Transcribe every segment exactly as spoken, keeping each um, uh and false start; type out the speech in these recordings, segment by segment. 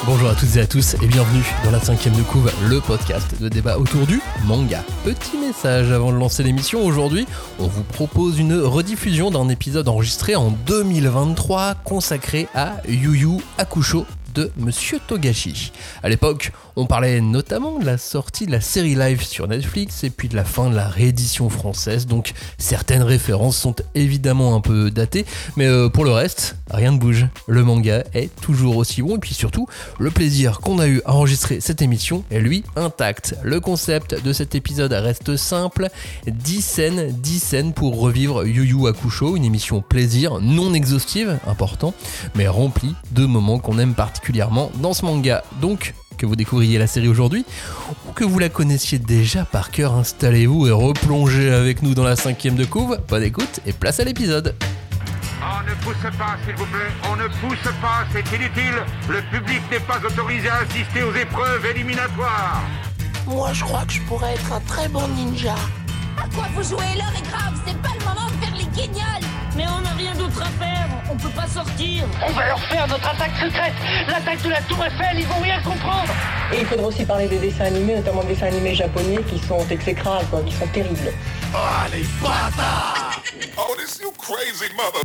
Bonjour à toutes et à tous et bienvenue dans la cinquième de couve, le podcast de débat autour du manga. Petit message avant de lancer l'émission, aujourd'hui on vous propose une rediffusion d'un épisode enregistré en deux mille vingt-trois consacré à Yu Yu Hakusho de Monsieur Togashi. À l'époque, on parlait notamment de la sortie de la série live sur Netflix et puis de la fin de la réédition française, donc certaines références sont évidemment un peu datées, mais euh, pour le reste, rien ne bouge. Le manga est toujours aussi bon et puis surtout, le plaisir qu'on a eu à enregistrer cette émission est lui intact. Le concept de cet épisode reste simple, dix scènes, dix scènes pour revivre Yu Yu Hakusho, une émission plaisir non exhaustive, important, mais remplie de moments qu'on aime particulièrement dans ce manga. Donc, que vous découvriez la série aujourd'hui ou que vous la connaissiez déjà par cœur, installez-vous et replongez avec nous dans la cinquième de couve. Bonne écoute et place à l'épisode. On ne pousse pas, s'il vous plaît. On ne pousse pas, c'est inutile. Le public n'est pas autorisé à assister aux épreuves éliminatoires. Moi, je crois que je pourrais être un très bon ninja. À quoi vous jouez? L'heure est grave, c'est pas le moment de faire les guignols. Mais on n'a rien d'autre à faire, on peut pas sortir. On va leur faire notre attaque secrète, l'attaque de la Tour Eiffel, ils vont rien comprendre. Et il faudra aussi parler des dessins animés, notamment des dessins animés japonais qui sont exécrables, quoi, qui sont terribles. Oh, les bâtards! Oh, this you crazy mother!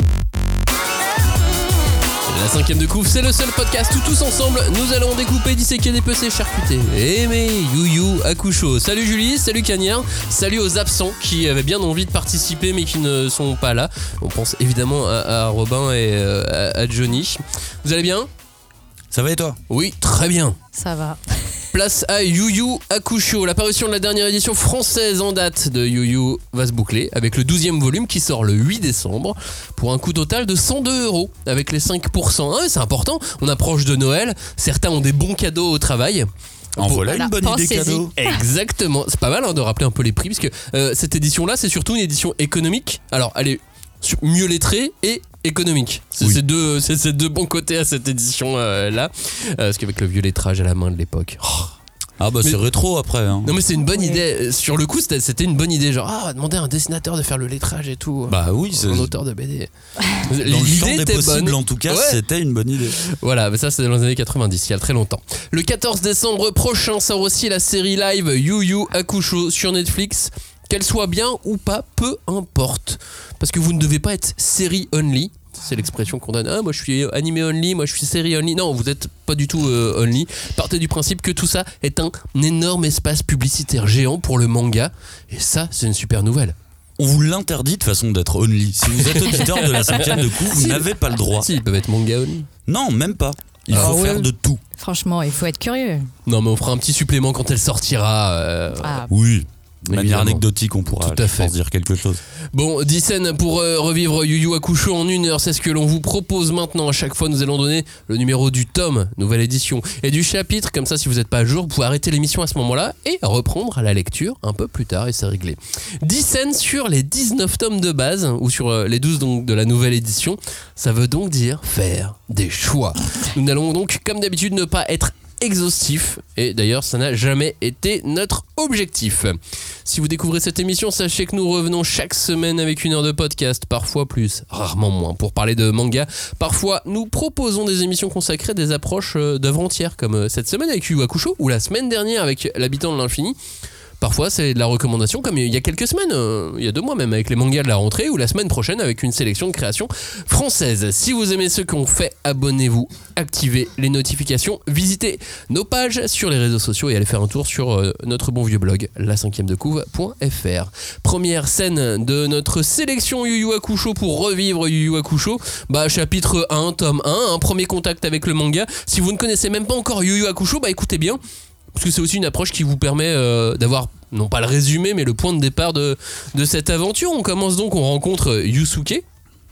La cinquième de couve, c'est le seul podcast où tous ensemble, nous allons découper, disséquer, dépecer, charcuter et aimer Yu Yu Hakusho. Salut Julie, salut Cagnard, salut aux absents qui avaient bien envie de participer mais qui ne sont pas là. On pense évidemment à, à Robin et à, à Johnny. Vous allez bien ? Ça va et toi ? Oui, très bien. Ça va. Place à Yu Yu Hakusho. La parution de la dernière édition française en date de Yu Yu va se boucler avec le douzième volume qui sort le huit décembre pour un coût total de cent deux euros avec les cinq pour cent. Ah, c'est important, on approche de Noël, certains ont des bons cadeaux au travail. En voilà une bonne idée cadeau. Exactement, c'est pas mal hein, de rappeler un peu les prix parce que euh, cette édition-là c'est surtout une édition économique. Alors elle est mieux lettrée et économique. C'est oui. ces deux, c'est ces deux bons côtés à cette édition euh, là, euh, parce qu'avec le vieux lettrage à la main de l'époque. Oh. Ah bah mais, c'est rétro après. Hein. Non mais c'est une bonne idée. Sur le coup c'était, c'était une bonne idée. Genre ah on va demander à un dessinateur de faire le lettrage et tout. Bah oui. C'est un auteur de B D. Dans L'idée le champ des possibles bonne. En tout cas ouais. C'était une bonne idée. Voilà, mais ça c'est dans les années quatre-vingt-dix, il y a très longtemps. Le quatorze décembre prochain sort aussi la série live Yu Yu Hakusho sur Netflix. Qu'elle soit bien ou pas, peu importe. Parce que vous ne devez pas être série only. C'est l'expression qu'on donne. Ah, moi je suis animé only, moi je suis série only. Non, vous n'êtes pas du tout euh, only. Partez du principe que tout ça est un énorme espace publicitaire géant pour le manga. Et ça, c'est une super nouvelle. On vous l'interdit de façon d'être only. Si vous êtes auditeur de la cinquième de couve, vous si, n'avez pas le droit. Si, ils peuvent être manga only. Non, même pas. Il ah, faut ouais. faire de tout. Franchement, il faut être curieux. Non, mais on fera un petit supplément quand elle sortira. Euh, ah. Oui. De manière anecdotique, on pourra tout à fait dire quelque chose. Bon, dix scènes pour euh, revivre Yu Yu Hakusho en une heure, c'est ce que l'on vous propose maintenant. À chaque fois, nous allons donner le numéro du tome, nouvelle édition, et du chapitre. Comme ça, si vous n'êtes pas à jour, vous pouvez arrêter l'émission à ce moment-là et reprendre la lecture un peu plus tard et c'est réglé. dix scènes sur les dix-neuf tomes de base, ou sur euh, les douze donc, de la nouvelle édition. Ça veut donc dire faire des choix. Nous n'allons donc, comme d'habitude, ne pas être exhaustif et d'ailleurs ça n'a jamais été notre objectif. Si vous découvrez cette émission, sachez que nous revenons chaque semaine avec une heure de podcast, parfois plus, rarement moins, pour parler de manga. Parfois nous proposons des émissions consacrées à des approches d'œuvres entières comme cette semaine avec Yu Yu Hakusho ou la semaine dernière avec L'Habitant de l'Infini. Parfois c'est de la recommandation comme il y a quelques semaines, euh, il y a deux mois même avec les mangas de la rentrée ou la semaine prochaine avec une sélection de créations françaises. Si vous aimez ce qu'on fait, abonnez-vous, activez les notifications, visitez nos pages sur les réseaux sociaux et allez faire un tour sur euh, notre bon vieux blog la cinquième de couve point f r. Première scène de notre sélection Yu Yu Hakusho pour revivre Yu Yu Hakusho, bah chapitre un, tome un, un premier contact avec le manga. Si vous ne connaissez même pas encore Yu Yu Hakusho, bah écoutez bien. Parce que c'est aussi une approche qui vous permet euh, d'avoir, non pas le résumé, mais le point de départ de, de cette aventure. On commence donc, on rencontre Yusuke,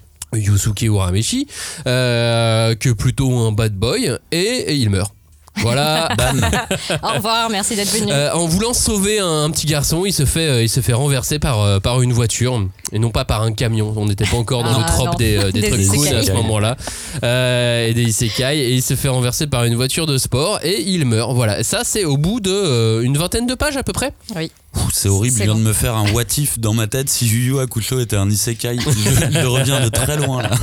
Yusuke Urameshi, euh, que plutôt un bad boy, et, et il meurt. Voilà, bam. Au revoir, merci d'être venu. Euh, en voulant sauver un, un petit garçon, il se fait, euh, il se fait renverser par, euh, par une voiture et non pas par un camion. On n'était pas encore dans ah, le trope des, euh, des, des trucs cool à ce moment-là euh, et des isekai. Et il se fait renverser par une voiture de sport et il meurt. Voilà, ça c'est au bout de euh, une vingtaine de pages à peu près. Oui. c'est horrible, C'est je viens bon. de me faire un what if dans ma tête si Yu Yu Hakusho était un isekai. je, je reviens de très loin là.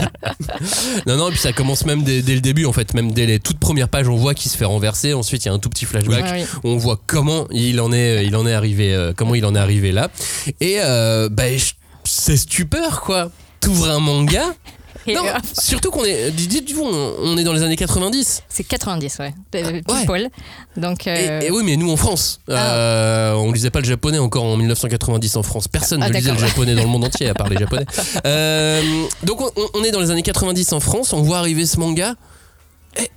Non, non, et puis ça commence même dès, dès le début, en fait. Même dès les toutes premières pages, on voit qu'il se fait renverser. Ensuite, il y a un tout petit flashback. Oui. Où on voit comment il en est, il en est arrivé, euh, comment il en est arrivé là. Et euh, bah, je- c'est stupeur, quoi. T'ouvres un manga. Et, Non, euh, surtout qu'on est, dites-vous, on on est dans les années quatre-vingt-dix. c'est quatre-vingt-dix, ouais. Euh, Ouais. Pile poil. Donc, euh, Et, et oui, mais nous en France, euh, on lisait pas le japonais encore en mille neuf cent quatre-vingt-dix en France. Personne Ah, ne lisait le d'accord. japonais dans le monde entier à part les japonais. Euh, donc on, on est dans les années quatre-vingt-dix en France, on voit arriver ce manga. Et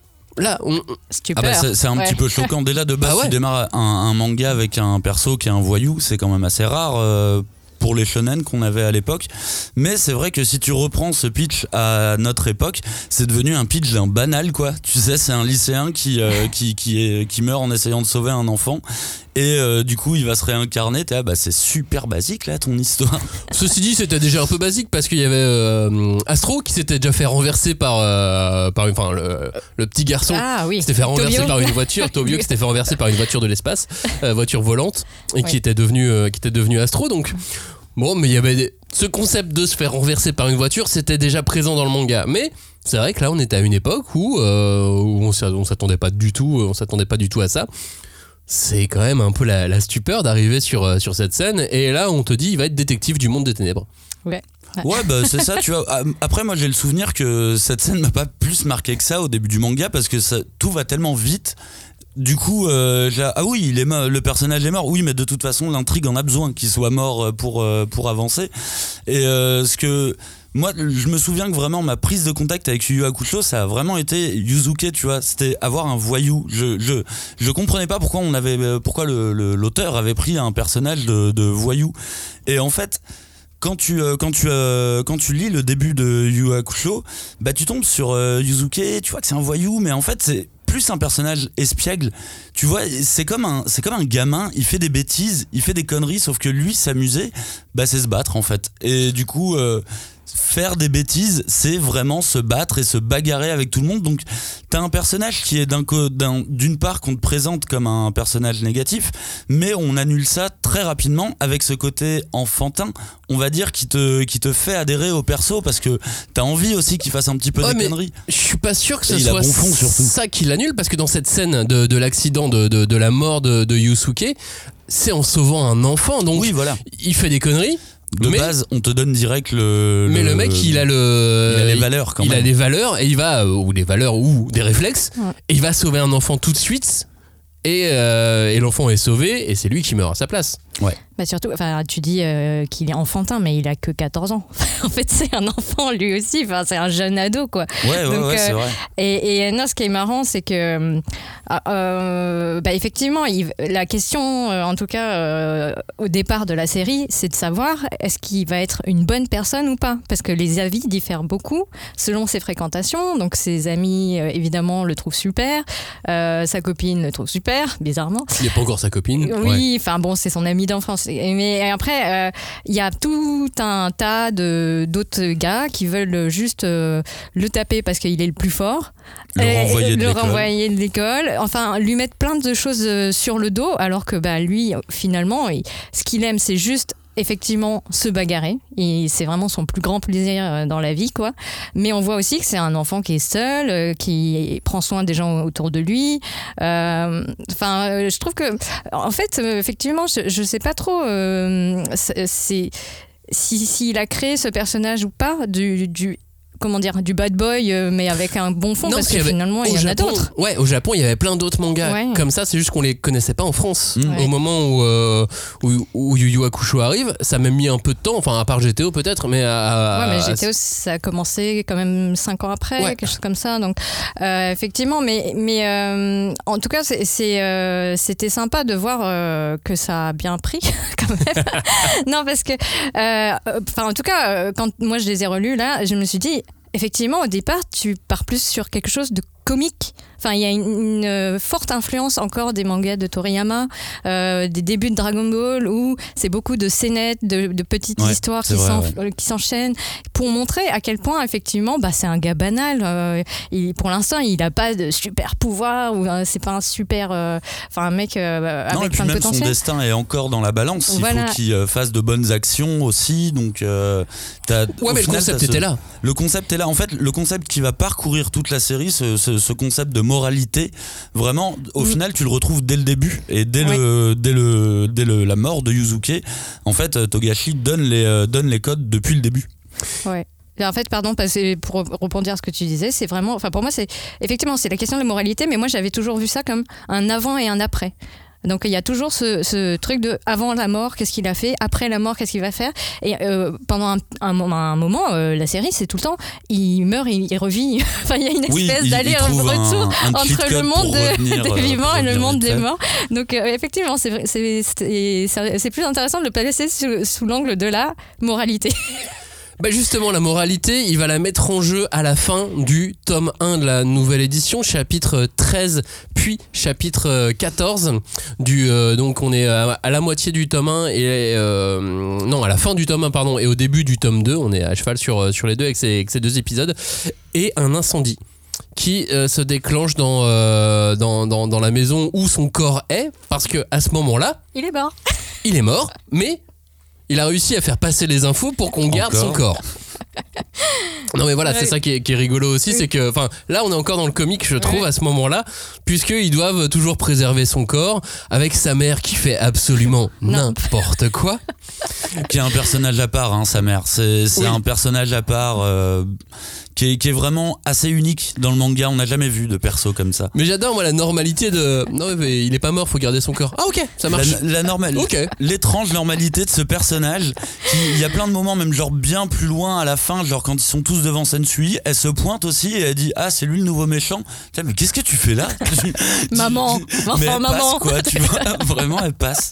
là, on, on- stupeur. Ah bah c'est, c'est un Ouais. petit peu choquant. Dès là de base, Bah ouais. tu démarres un, un manga avec un perso qui est un voyou, c'est quand même assez rare. euh, pour les shonen qu'on avait à l'époque, mais c'est vrai que si tu reprends ce pitch à notre époque, c'est devenu un pitch d'un banal, quoi. Tu sais, c'est un lycéen qui euh, qui qui, est, qui meurt en essayant de sauver un enfant, et euh, du coup il va se réincarner. T'es, ah bah c'est super basique là ton histoire. Ceci dit, c'était déjà un peu basique parce qu'il y avait euh, Astro qui s'était déjà fait renverser par, euh, par une- enfin, le, le petit garçon Ah oui. qui s'était fait renverser Tobio. par une voiture, Tobio qui s'était fait renverser par une voiture de l'espace, euh, voiture volante, et qui Ouais. était devenu euh, qui était devenu Astro. Donc bon, mais il y avait des- ce concept de se faire renverser par une voiture, c'était déjà présent dans le manga. Mais c'est vrai que là, on était à une époque où, euh, où on s'a- on s'attendait pas du tout, on s'attendait pas du tout à ça. C'est quand même un peu la, la stupeur d'arriver sur, euh, sur cette scène, et là on te dit il va être détective du monde des ténèbres. Ouais. Ouais, bah c'est ça, tu vois. Ah, après, moi j'ai le souvenir que cette scène m'a pas plus marqué que ça au début du manga parce que ça, tout va tellement vite. Du coup, euh, j'ai- ah oui, il est mort, le personnage est mort. Oui, mais de toute façon, l'intrigue en a besoin qu'il soit mort pour euh, pour avancer. Et euh, ce que moi, je me souviens que vraiment ma prise de contact avec Yu Yu Hakusho, ça a vraiment été Yuzuke, tu vois. C'était avoir un voyou. Je je je comprenais pas pourquoi on avait pourquoi le, le- l'auteur avait pris un personnage de, de voyou. Et en fait. Quand tu, euh, quand, tu, euh, quand tu lis le début de Yu Yu Hakusho, bah tu tombes sur euh, Yuzuke, tu vois que c'est un voyou, mais en fait c'est plus un personnage espiègle. Tu vois, c'est comme un, c'est comme un gamin, il fait des bêtises, il fait des conneries, sauf que lui s'amuser, bah c'est se battre en fait. Et du coup, euh, faire des bêtises, c'est vraiment se battre et se bagarrer avec tout le monde. Donc t'as un personnage qui est d'un, co- d'un, d'une part qu'on te présente comme un personnage négatif, mais on annule ça très rapidement avec ce côté enfantin, on va dire, qui te, qui te fait adhérer au perso parce que t'as envie aussi qu'il fasse un petit peu Ouais, des mais conneries. Je suis pas sûr que ce Et il a soit bon fond, surtout. ça qui l'annule, parce que dans cette scène de, de l'accident de, de, de la mort de, de Yusuke, c'est en sauvant un enfant, donc Oui, voilà. il fait des conneries. De mais, base, on te donne direct le. mais le mec, il a le, il a les valeurs quand il même. a des valeurs et il va euh, ou des valeurs ou des réflexes, Ouais. et il va sauver un enfant tout de suite. Et, euh, et l'enfant est sauvé et c'est lui qui meurt à sa place. Ouais. Bah surtout, enfin, tu dis euh, qu'il est enfantin, mais il a que quatorze ans. En fait, c'est un enfant lui aussi. Enfin, c'est un jeune ado, quoi. Ouais, ouais, Donc, ouais, c'est euh, vrai. Et, et non, ce qui est marrant, c'est que, euh, bah, effectivement, il- la question, euh, en tout cas, euh, au départ de la série, c'est de savoir est-ce qu'il va être une bonne personne ou pas. Parce que les avis diffèrent beaucoup selon ses fréquentations. Donc, ses amis, euh, évidemment, le trouvent super. Euh, sa copine le trouve super, bizarrement. Il n'est pas encore sa copine. Oui, enfin bon, c'est son ami d'enfance. Et- Mais après, euh, il y a tout un tas de d'autres gars qui veulent juste euh, le taper parce qu'il est le plus fort, Le Et- renvoyer de le l'école. renvoyer de l'école, enfin lui mettre plein de choses euh, sur le dos, alors que bah lui, finalement, il- ce qu'il aime, c'est juste effectivement se bagarrer, et c'est vraiment son plus grand plaisir euh, dans la vie, quoi. Mais on voit aussi que c'est un enfant qui est seul, euh, qui prend soin des gens autour de lui. Euh, Enfin, euh, je trouve que, en fait, euh, effectivement, je, je sais pas trop euh, c'est c'est- si s'il a créé ce personnage ou pas du, du comment dire, du bad boy, euh, mais avec un bon fond, Non, parce parce qu'il que y avait- finalement il y au en a Japon, d'autres. Ouais, au Japon, il y avait plein d'autres mangas Ouais. comme ça, c'est juste qu'on les connaissait pas en France. Mmh. Ouais. Au moment où, euh, où, où Yu Yu Hakusho arrive, ça a même mis un peu de temps, enfin à part G T O peut-être, mais à, Ouais, mais à- G T O, ça a commencé quand même cinq ans après, Ouais. quelque chose comme ça. Donc, euh, effectivement, mais, mais euh, en tout cas, c'est, c'est, euh, c'était sympa de voir euh, que ça a bien pris, quand même. Non, parce que, euh, enfin, en tout cas, euh, quand moi je les ai relus là, je me suis dit, effectivement, au départ, tu pars plus sur quelque chose de comique. enfin il y a une, une forte influence encore des mangas de Toriyama, euh, des débuts de Dragon Ball où c'est beaucoup de scénettes, de, de petites Ouais, histoires c'est qui, vrai, s'en- ouais. qui s'enchaînent pour montrer à quel point effectivement bah, c'est un gars banal. Euh, il, pour l'instant il n'a pas de super pouvoir ou euh, c'est pas un super, euh, enfin un mec euh, Non, et avec puis plein de même son potentiel. destin est encore dans la balance. Il Voilà. faut qu'il euh, fasse de bonnes actions aussi. Donc, euh, t'as- Ouais, au mais le final, concept t'as ce- était là. Le concept est là. En fait, le concept qui va parcourir toute la série, ce, ce, ce concept de moralité, vraiment, au Mm. final, tu le retrouves dès le début et dès le, dès le, dès le, la mort de Yuzuke. En fait, euh, Togashi donne les, euh, donne les codes depuis le début. Ouais. Et en fait, pardon, parce que pour rebondir à ce que tu disais, c'est vraiment, enfin pour moi, c'est effectivement c'est la question de la moralité, mais moi j'avais toujours vu ça comme un avant et un après. Donc il y a toujours ce, ce truc de avant la mort, qu'est-ce qu'il a fait, après la mort, qu'est-ce qu'il va faire. Et euh, pendant un, un, moment- un moment, euh, la série, c'est tout le temps, il meurt, il, il revit. Enfin, il y a une Oui, espèce il- il d'aller-retour trouve un- un cheat entre le code monde pour de- revenir, des euh, vivants pour et le revenir monde vite des fait. morts. Donc euh, effectivement, c'est, vrai- c'est, c'est, c'est, c'est plus intéressant de le placer sous, sous l'angle de la moralité. Bah justement, la moralité, il va la mettre en jeu à la fin du tome un de la nouvelle édition, chapitre treize, puis chapitre quatorze. Du, euh, donc on est à, à la moitié du tome un, et euh, non, à la fin du tome un, pardon, et au début du tome deux. On est à cheval sur, sur les deux avec ces, avec ces deux épisodes. Et un incendie qui euh, se déclenche dans, euh, dans, dans, dans la maison où son corps est, parce que à ce moment-là, Il est mort. il est mort, mais il a réussi à faire passer les infos pour qu'on garde Encore. son corps. Non mais voilà, Ouais. c'est ça qui est, qui est rigolo aussi, Oui. c'est que, enfin, là on est encore dans le comique, je trouve, à ce moment-là, puisqu'ils doivent toujours préserver son corps avec sa mère qui fait absolument Non. n'importe quoi. Qui est un personnage à part, hein, sa mère. C'est, c'est Oui. un personnage à part euh, qui, est, qui est vraiment assez unique dans le manga. On n'a jamais vu de perso comme ça. Mais j'adore moi la normalité de, non mais il est pas mort, faut garder son corps. Ah ok, ça marche. La, la normale, Ok. l'étrange normalité de ce personnage. Qui, il y a plein de moments, même genre bien plus loin à la fin, genre quand ils sont tous devant Sensui, elle se pointe aussi et elle dit ah c'est lui le nouveau méchant. Tiens, mais qu'est-ce que tu fais là? Maman. mais Enfin, elle maman. passe quoi, tu vois, vraiment elle passe.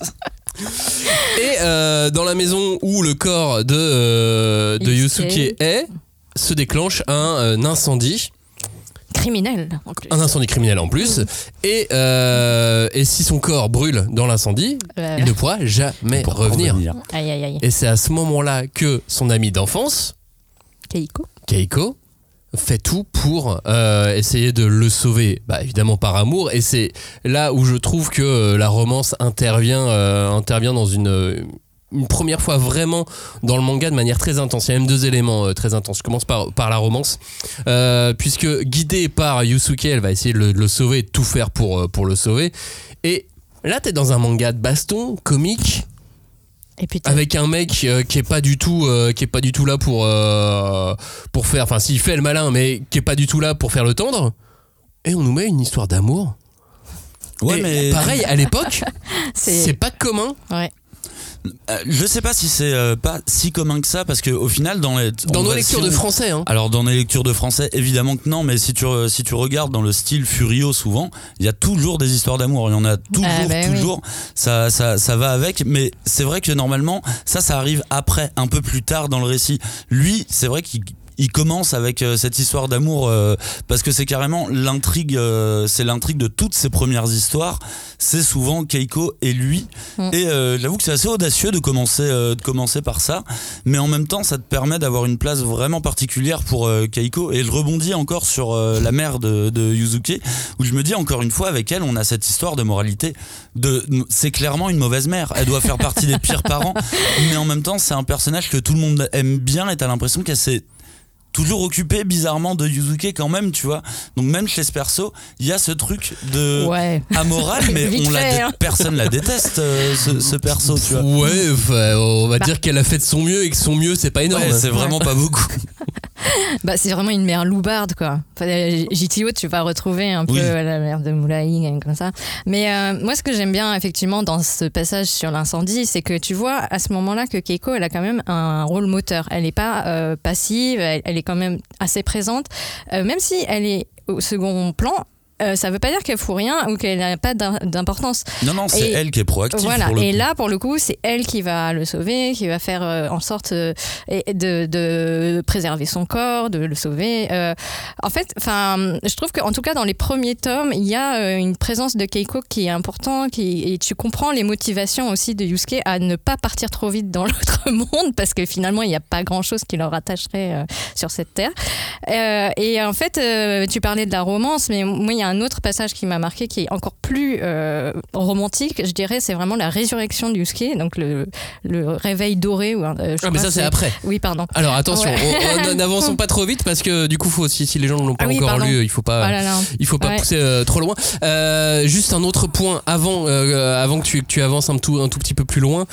Et euh, dans la maison où le corps de, euh, de Yusuke. Yusuke est, se déclenche un, euh, incendie. Criminel, en plus. Un incendie criminel en plus. Et, euh, et si son corps brûle dans l'incendie, Euh. il ne pourra jamais Pour revenir. Aïe, aïe, aïe. Et c'est à ce moment-là que son ami d'enfance, Keiko. Keiko, fait tout pour euh, essayer de le sauver, bah, évidemment par amour. Et c'est là où je trouve que euh, la romance intervient, euh, intervient dans une... euh, une première fois vraiment dans le manga de manière très intense. Il y a même deux éléments euh, très intenses. Je commence par, par la romance. Euh, puisque guidée par Yusuke, elle va essayer de le, de le sauver, de tout faire pour, euh, pour le sauver. Et là, t'es dans un manga de baston, comique, Et puis t'as- avec un mec euh, qui est pas du tout, euh, qui est pas du tout là pour, euh, pour faire... Enfin, s'il fait le malin, mais qui est pas du tout là pour faire le tendre. Et on nous met une histoire d'amour. Ouais, Et mais pareil, à l'époque, c'est... c'est pas commun. Ouais. Euh, je sais pas si c'est euh, pas si commun que ça parce que au final dans les Dans on nos va- lectures si de on- français, hein. Alors dans les lectures de français, évidemment que non, mais si tu si tu regardes dans le style Furio, souvent, il y a toujours des histoires d'amour, il y en a toujours, Ah, bah toujours. Ça, ça, ça va avec, mais c'est vrai que normalement, ça, ça arrive après, un peu plus tard dans le récit. Lui, c'est vrai qu'il il commence avec euh, cette histoire d'amour euh, parce que c'est carrément l'intrigue, euh, c'est l'intrigue de toutes ses premières histoires. C'est souvent Keiko et lui. Mm. Et euh, j'avoue que c'est assez audacieux de commencer, euh, de commencer par ça, mais en même temps, ça te permet d'avoir une place vraiment particulière pour euh, Keiko. Et je rebondis encore sur euh, la mère de, de Yuzuke, où je me dis encore une fois, avec elle, on a cette histoire de moralité. De, c'est clairement une mauvaise mère. Elle doit faire partie des pires parents, mais en même temps, c'est un personnage que tout le monde aime bien. Et t'as l'impression qu'elle s'est toujours occupé bizarrement de Yuzuke quand même, tu vois. Donc même chez ce perso, il y a ce truc de Ouais. amoral, mais Vite on la fait, dé- hein. personne la déteste, euh, ce, ce perso, tu vois. Ouais, enfin, on va Bah. dire qu'elle a fait de son mieux et que son mieux, c'est pas énorme. Ouais, c'est vraiment pas beaucoup. Bah, c'est vraiment une mère loubarde, quoi. Enfin, euh, J T O, tu vas retrouver un peu Oui. la mère de Moulaï, comme ça. Mais euh, moi, ce que j'aime bien, effectivement, dans ce passage sur l'incendie, c'est que tu vois à ce moment-là que Keiko, elle a quand même un rôle moteur. Elle n'est pas euh, passive, elle, elle est quand même assez présente. Euh, même si elle est au second plan, euh, ça veut pas dire qu'elle fout rien ou qu'elle n'a pas d'importance. Non, non, c'est et, elle qui est proactive. Voilà, pour le et coup. là, pour le coup, c'est elle qui va le sauver, qui va faire euh, en sorte euh, de, de préserver son corps, de le sauver. Euh, en fait, je trouve qu'en tout cas, dans les premiers tomes, il y a euh, une présence de Keiko qui est importante, qui, et tu comprends les motivations aussi de Yusuke à ne pas partir trop vite dans l'autre monde, parce que finalement, il n'y a pas grand-chose qui leur attacherait euh, sur cette terre. Euh, et en fait, euh, tu parlais de la romance, mais moi, il y a un autre passage qui m'a marqué, qui est encore plus euh, romantique, je dirais, c'est vraiment la résurrection de Yusuke, donc le, le réveil doré. Ou, euh, ah, mais ça, c'est après. Oui, pardon. Alors, attention, ouais. n'avançons pas trop vite, parce que du coup, faut aussi, si les gens ne l'ont pas ah, oui, encore pardon. lu, il faut pas, oh là là. Il faut pas ouais. pousser euh, trop loin. Euh, juste un autre point avant, euh, avant que tu, que tu avances un tout, un tout petit peu plus loin.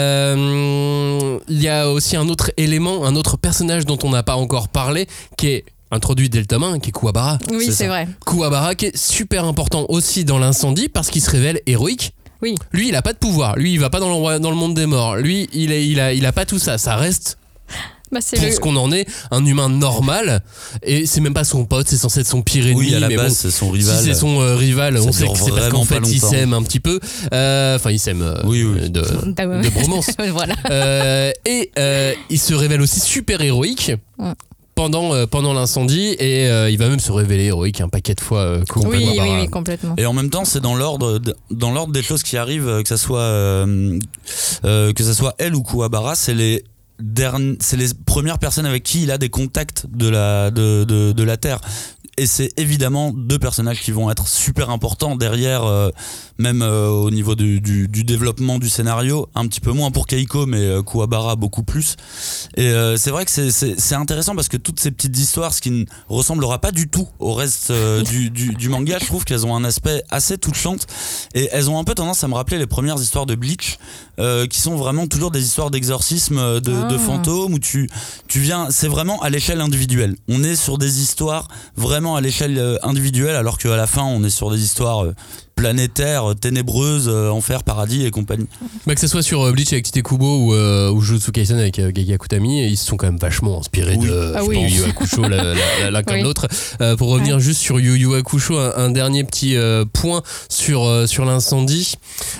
Euh, il y a aussi un autre élément, un autre personnage dont on n'a pas encore parlé, qui est introduit dès le tome un, qui est Kuwabara. Oui, c'est, c'est vrai. Kuwabara qui est super important aussi dans l'incendie parce qu'il se révèle héroïque. Oui. Lui, il a pas de pouvoir. Lui, il va pas dans le, dans le monde des morts. Lui, il, est, il, a, il a pas tout ça. Ça reste... Bah c'est pour le... ce qu'on en est, un humain normal, et c'est même pas son pote, c'est censé être son pire ennemi. Oui, à la mais base, bon, c'est son rival. Si c'est son euh, rival, ça on sait que c'est parce qu'en fait ils s'aiment un petit peu. Enfin, euh, ils s'aiment euh, oui, oui. de, de bromance. Voilà. Euh, et euh, il se révèle aussi super héroïque. Ouais. Pendant, euh, pendant l'incendie, et euh, il va même se révéler héroïque un paquet de fois. Euh, oui, oui, oui, complètement. Et en même temps, c'est dans l'ordre, dans l'ordre des choses qui arrivent, que ça soit, euh, euh, que ça soit elle ou Kuwabara, c'est les Dernier, c'est les premières personnes avec qui il a des contacts de la, de, de, de la Terre. Et c'est évidemment deux personnages qui vont être super importants derrière, euh, même euh, au niveau du, du, du développement du scénario, un petit peu moins pour Keiko, mais euh, Kuwabara beaucoup plus. Et euh, c'est vrai que c'est, c'est, c'est intéressant parce que toutes ces petites histoires, ce qui ne ressemblera pas du tout au reste euh, du, du, du manga, je trouve qu'elles ont un aspect assez touchante et elles ont un peu tendance à me rappeler les premières histoires de Bleach, euh, qui sont vraiment toujours des histoires d'exorcisme, de, ah. de fantômes, où tu, tu viens, c'est vraiment à l'échelle individuelle. On est sur des histoires vraiment à l'échelle individuelle, alors qu'à la fin on est sur des histoires planétaires, ténébreuses, enfer, paradis et compagnie. Bah, que ce soit sur Bleach avec Tite Kubo ou, euh, ou Jujutsu Kaisen avec euh, Gege Akutami, ils se sont quand même vachement inspirés oui. de ah Yu oui. Yu Hakusho l'un la, la, comme oui. l'autre. Euh, pour revenir ouais. juste sur Yu Yu Hakusho, un, un dernier petit euh, point sur, euh, sur l'incendie.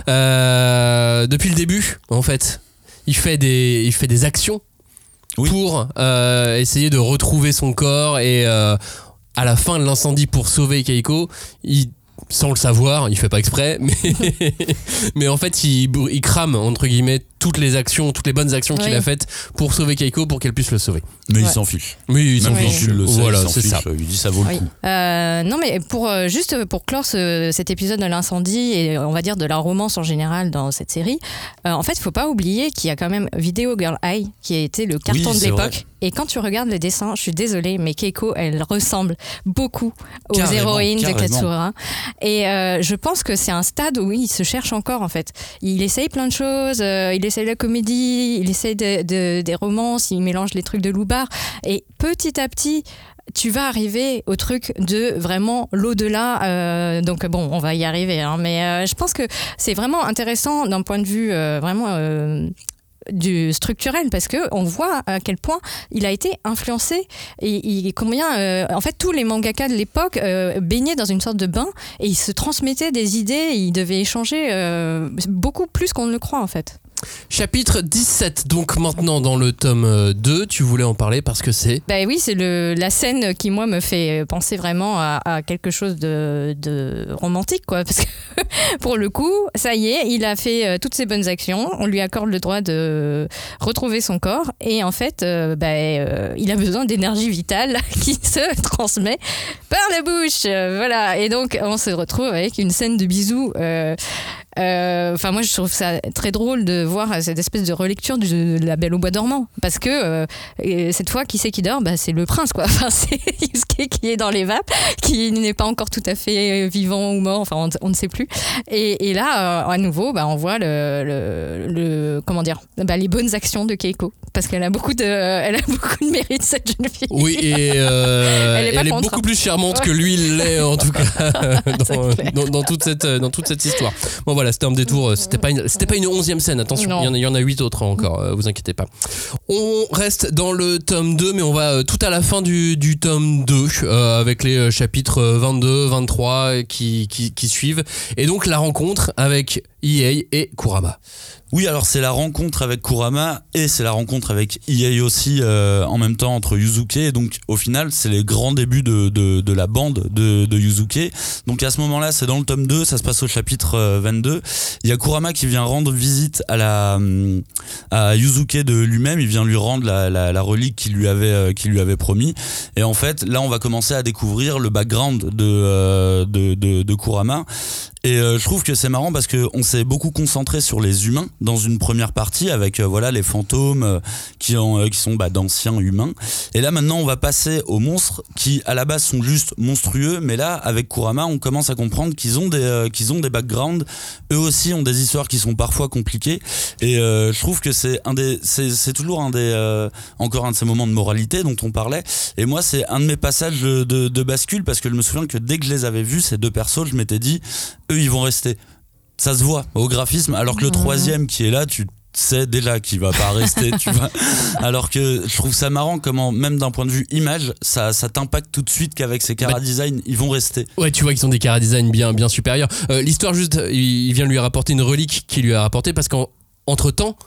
Euh, depuis le début, en fait, il fait des, il fait des actions oui. pour euh, essayer de retrouver son corps et euh, à la fin de l'incendie pour sauver Keiko, il, sans le savoir, il fait pas exprès, mais, mais en fait il, il crame entre guillemets toutes les actions, toutes les bonnes actions oui. qu'il a faites pour sauver Keiko, pour qu'elle puisse le sauver. Mais ouais. il s'en fiche. Oui, il s'en Même fiche. Il le sait, voilà, il s'en c'est fiche. ça. Il dit ça vaut oui. le coup. Euh, non, mais pour euh, juste pour clore ce, cet épisode de l'incendie et on va dire de la romance en général dans cette série, euh, en fait, il faut pas oublier qu'il y a quand même Video Girl Eye qui a été le carton oui, de l'époque. vrai. Et quand tu regardes les dessins, je suis désolée, mais Keiko, elle ressemble beaucoup aux carrément, héroïnes carrément. de Katsura. Et euh, je pense que c'est un stade où il se cherche encore, en fait. Il essaye plein de choses, euh, il essaye la comédie, il essaye de, de, des romances, il mélange les trucs de Loubar. Et petit à petit, tu vas arriver au truc de vraiment l'au-delà. Euh, donc bon, on va y arriver. Hein, mais euh, je pense que c'est vraiment intéressant d'un point de vue euh, vraiment... Euh, du structurel parce que on voit à quel point il a été influencé et, et combien euh, en fait tous les mangaka de l'époque euh, baignaient dans une sorte de bain et ils se transmettaient des idées, ils devaient échanger euh, beaucoup plus qu'on ne le croit en fait. Chapitre dix-sept, donc maintenant dans le tome deux, tu voulais en parler parce que c'est... Bah oui, c'est le, la scène qui moi me fait penser vraiment à, à quelque chose de, de romantique quoi, parce que pour le coup, ça y est, il a fait toutes ses bonnes actions, on lui accorde le droit de retrouver son corps et en fait, euh, bah, euh, il a besoin d'énergie vitale qui se transmet par la bouche, voilà, et donc on se retrouve avec une scène de bisous euh, Enfin, euh, moi, je trouve ça très drôle de voir cette espèce de relecture de La Belle au Bois dormant. Parce que euh, cette fois, qui c'est qui dort ? Bah, c'est le prince, quoi. Enfin, c'est Yusuke qui est dans les vapes, qui n'est pas encore tout à fait vivant ou mort. Enfin, on, on ne sait plus. Et, et là, euh, à nouveau, bah, on voit le, le, le comment dire, bah, les bonnes actions de Keiko. Parce qu'elle a beaucoup de, elle a beaucoup de mérite, cette jeune fille. Oui, et euh, elle est, elle est beaucoup plus charmante ouais. que lui l'est, en tout cas, dans, dans, dans, toute cette, dans toute cette histoire. Bon, voilà. là c'était un détour, c'était pas une, c'était pas une onzième scène, attention, il y, en a, il y en a huit autres encore, euh, vous inquiétez pas. On reste dans le tome deux, mais on va euh, tout à la fin du, du tome deux, euh, avec les euh, chapitres vingt-deux, vingt-trois qui, qui, qui suivent, et donc la rencontre avec Hiei et Kurama. Oui, alors c'est la rencontre avec Kurama et c'est la rencontre avec Hiei aussi euh, en même temps entre Yusuke. Et donc au final, c'est les grands débuts de, de, de la bande de, de Yusuke. Donc à ce moment-là, c'est dans le tome deux, ça se passe au chapitre vingt-deux. Il y a Kurama qui vient rendre visite à la à Yusuke de lui-même. Il vient lui rendre la, la, la relique qu'il lui avait euh, qu'il lui avait promis. Et en fait, là, on va commencer à découvrir le background de euh, de, de, de Kurama. Et euh, je trouve que c'est marrant parce que on s'est beaucoup concentré sur les humains dans une première partie avec euh, voilà les fantômes euh, qui ont euh, qui sont bah, d'anciens humains. Et là maintenant on va passer aux monstres qui à la base sont juste monstrueux, mais là avec Kurama on commence à comprendre qu'ils ont des euh, qu'ils ont des backgrounds. Eux aussi ont des histoires qui sont parfois compliquées. Et euh, je trouve que c'est un des c'est c'est toujours un des euh, encore un de ces moments de moralité dont on parlait. Et moi c'est un de mes passages de, de, de bascule parce que je me souviens que dès que je les avais vus ces deux persos, je m'étais dit eux ils vont rester. Ça se voit au graphisme, alors que le troisième qui est là, tu sais déjà qu'il va pas rester, tu vois. Alors que je trouve ça marrant comment, même d'un point de vue image, ça, ça t'impacte tout de suite qu'avec ces chara design, ils vont rester. Ouais, tu vois qu'ils ont des chara design bien, bien supérieurs. Euh, l'histoire juste, il vient lui rapporter une relique qu'il lui a rapportée parce qu'entre temps,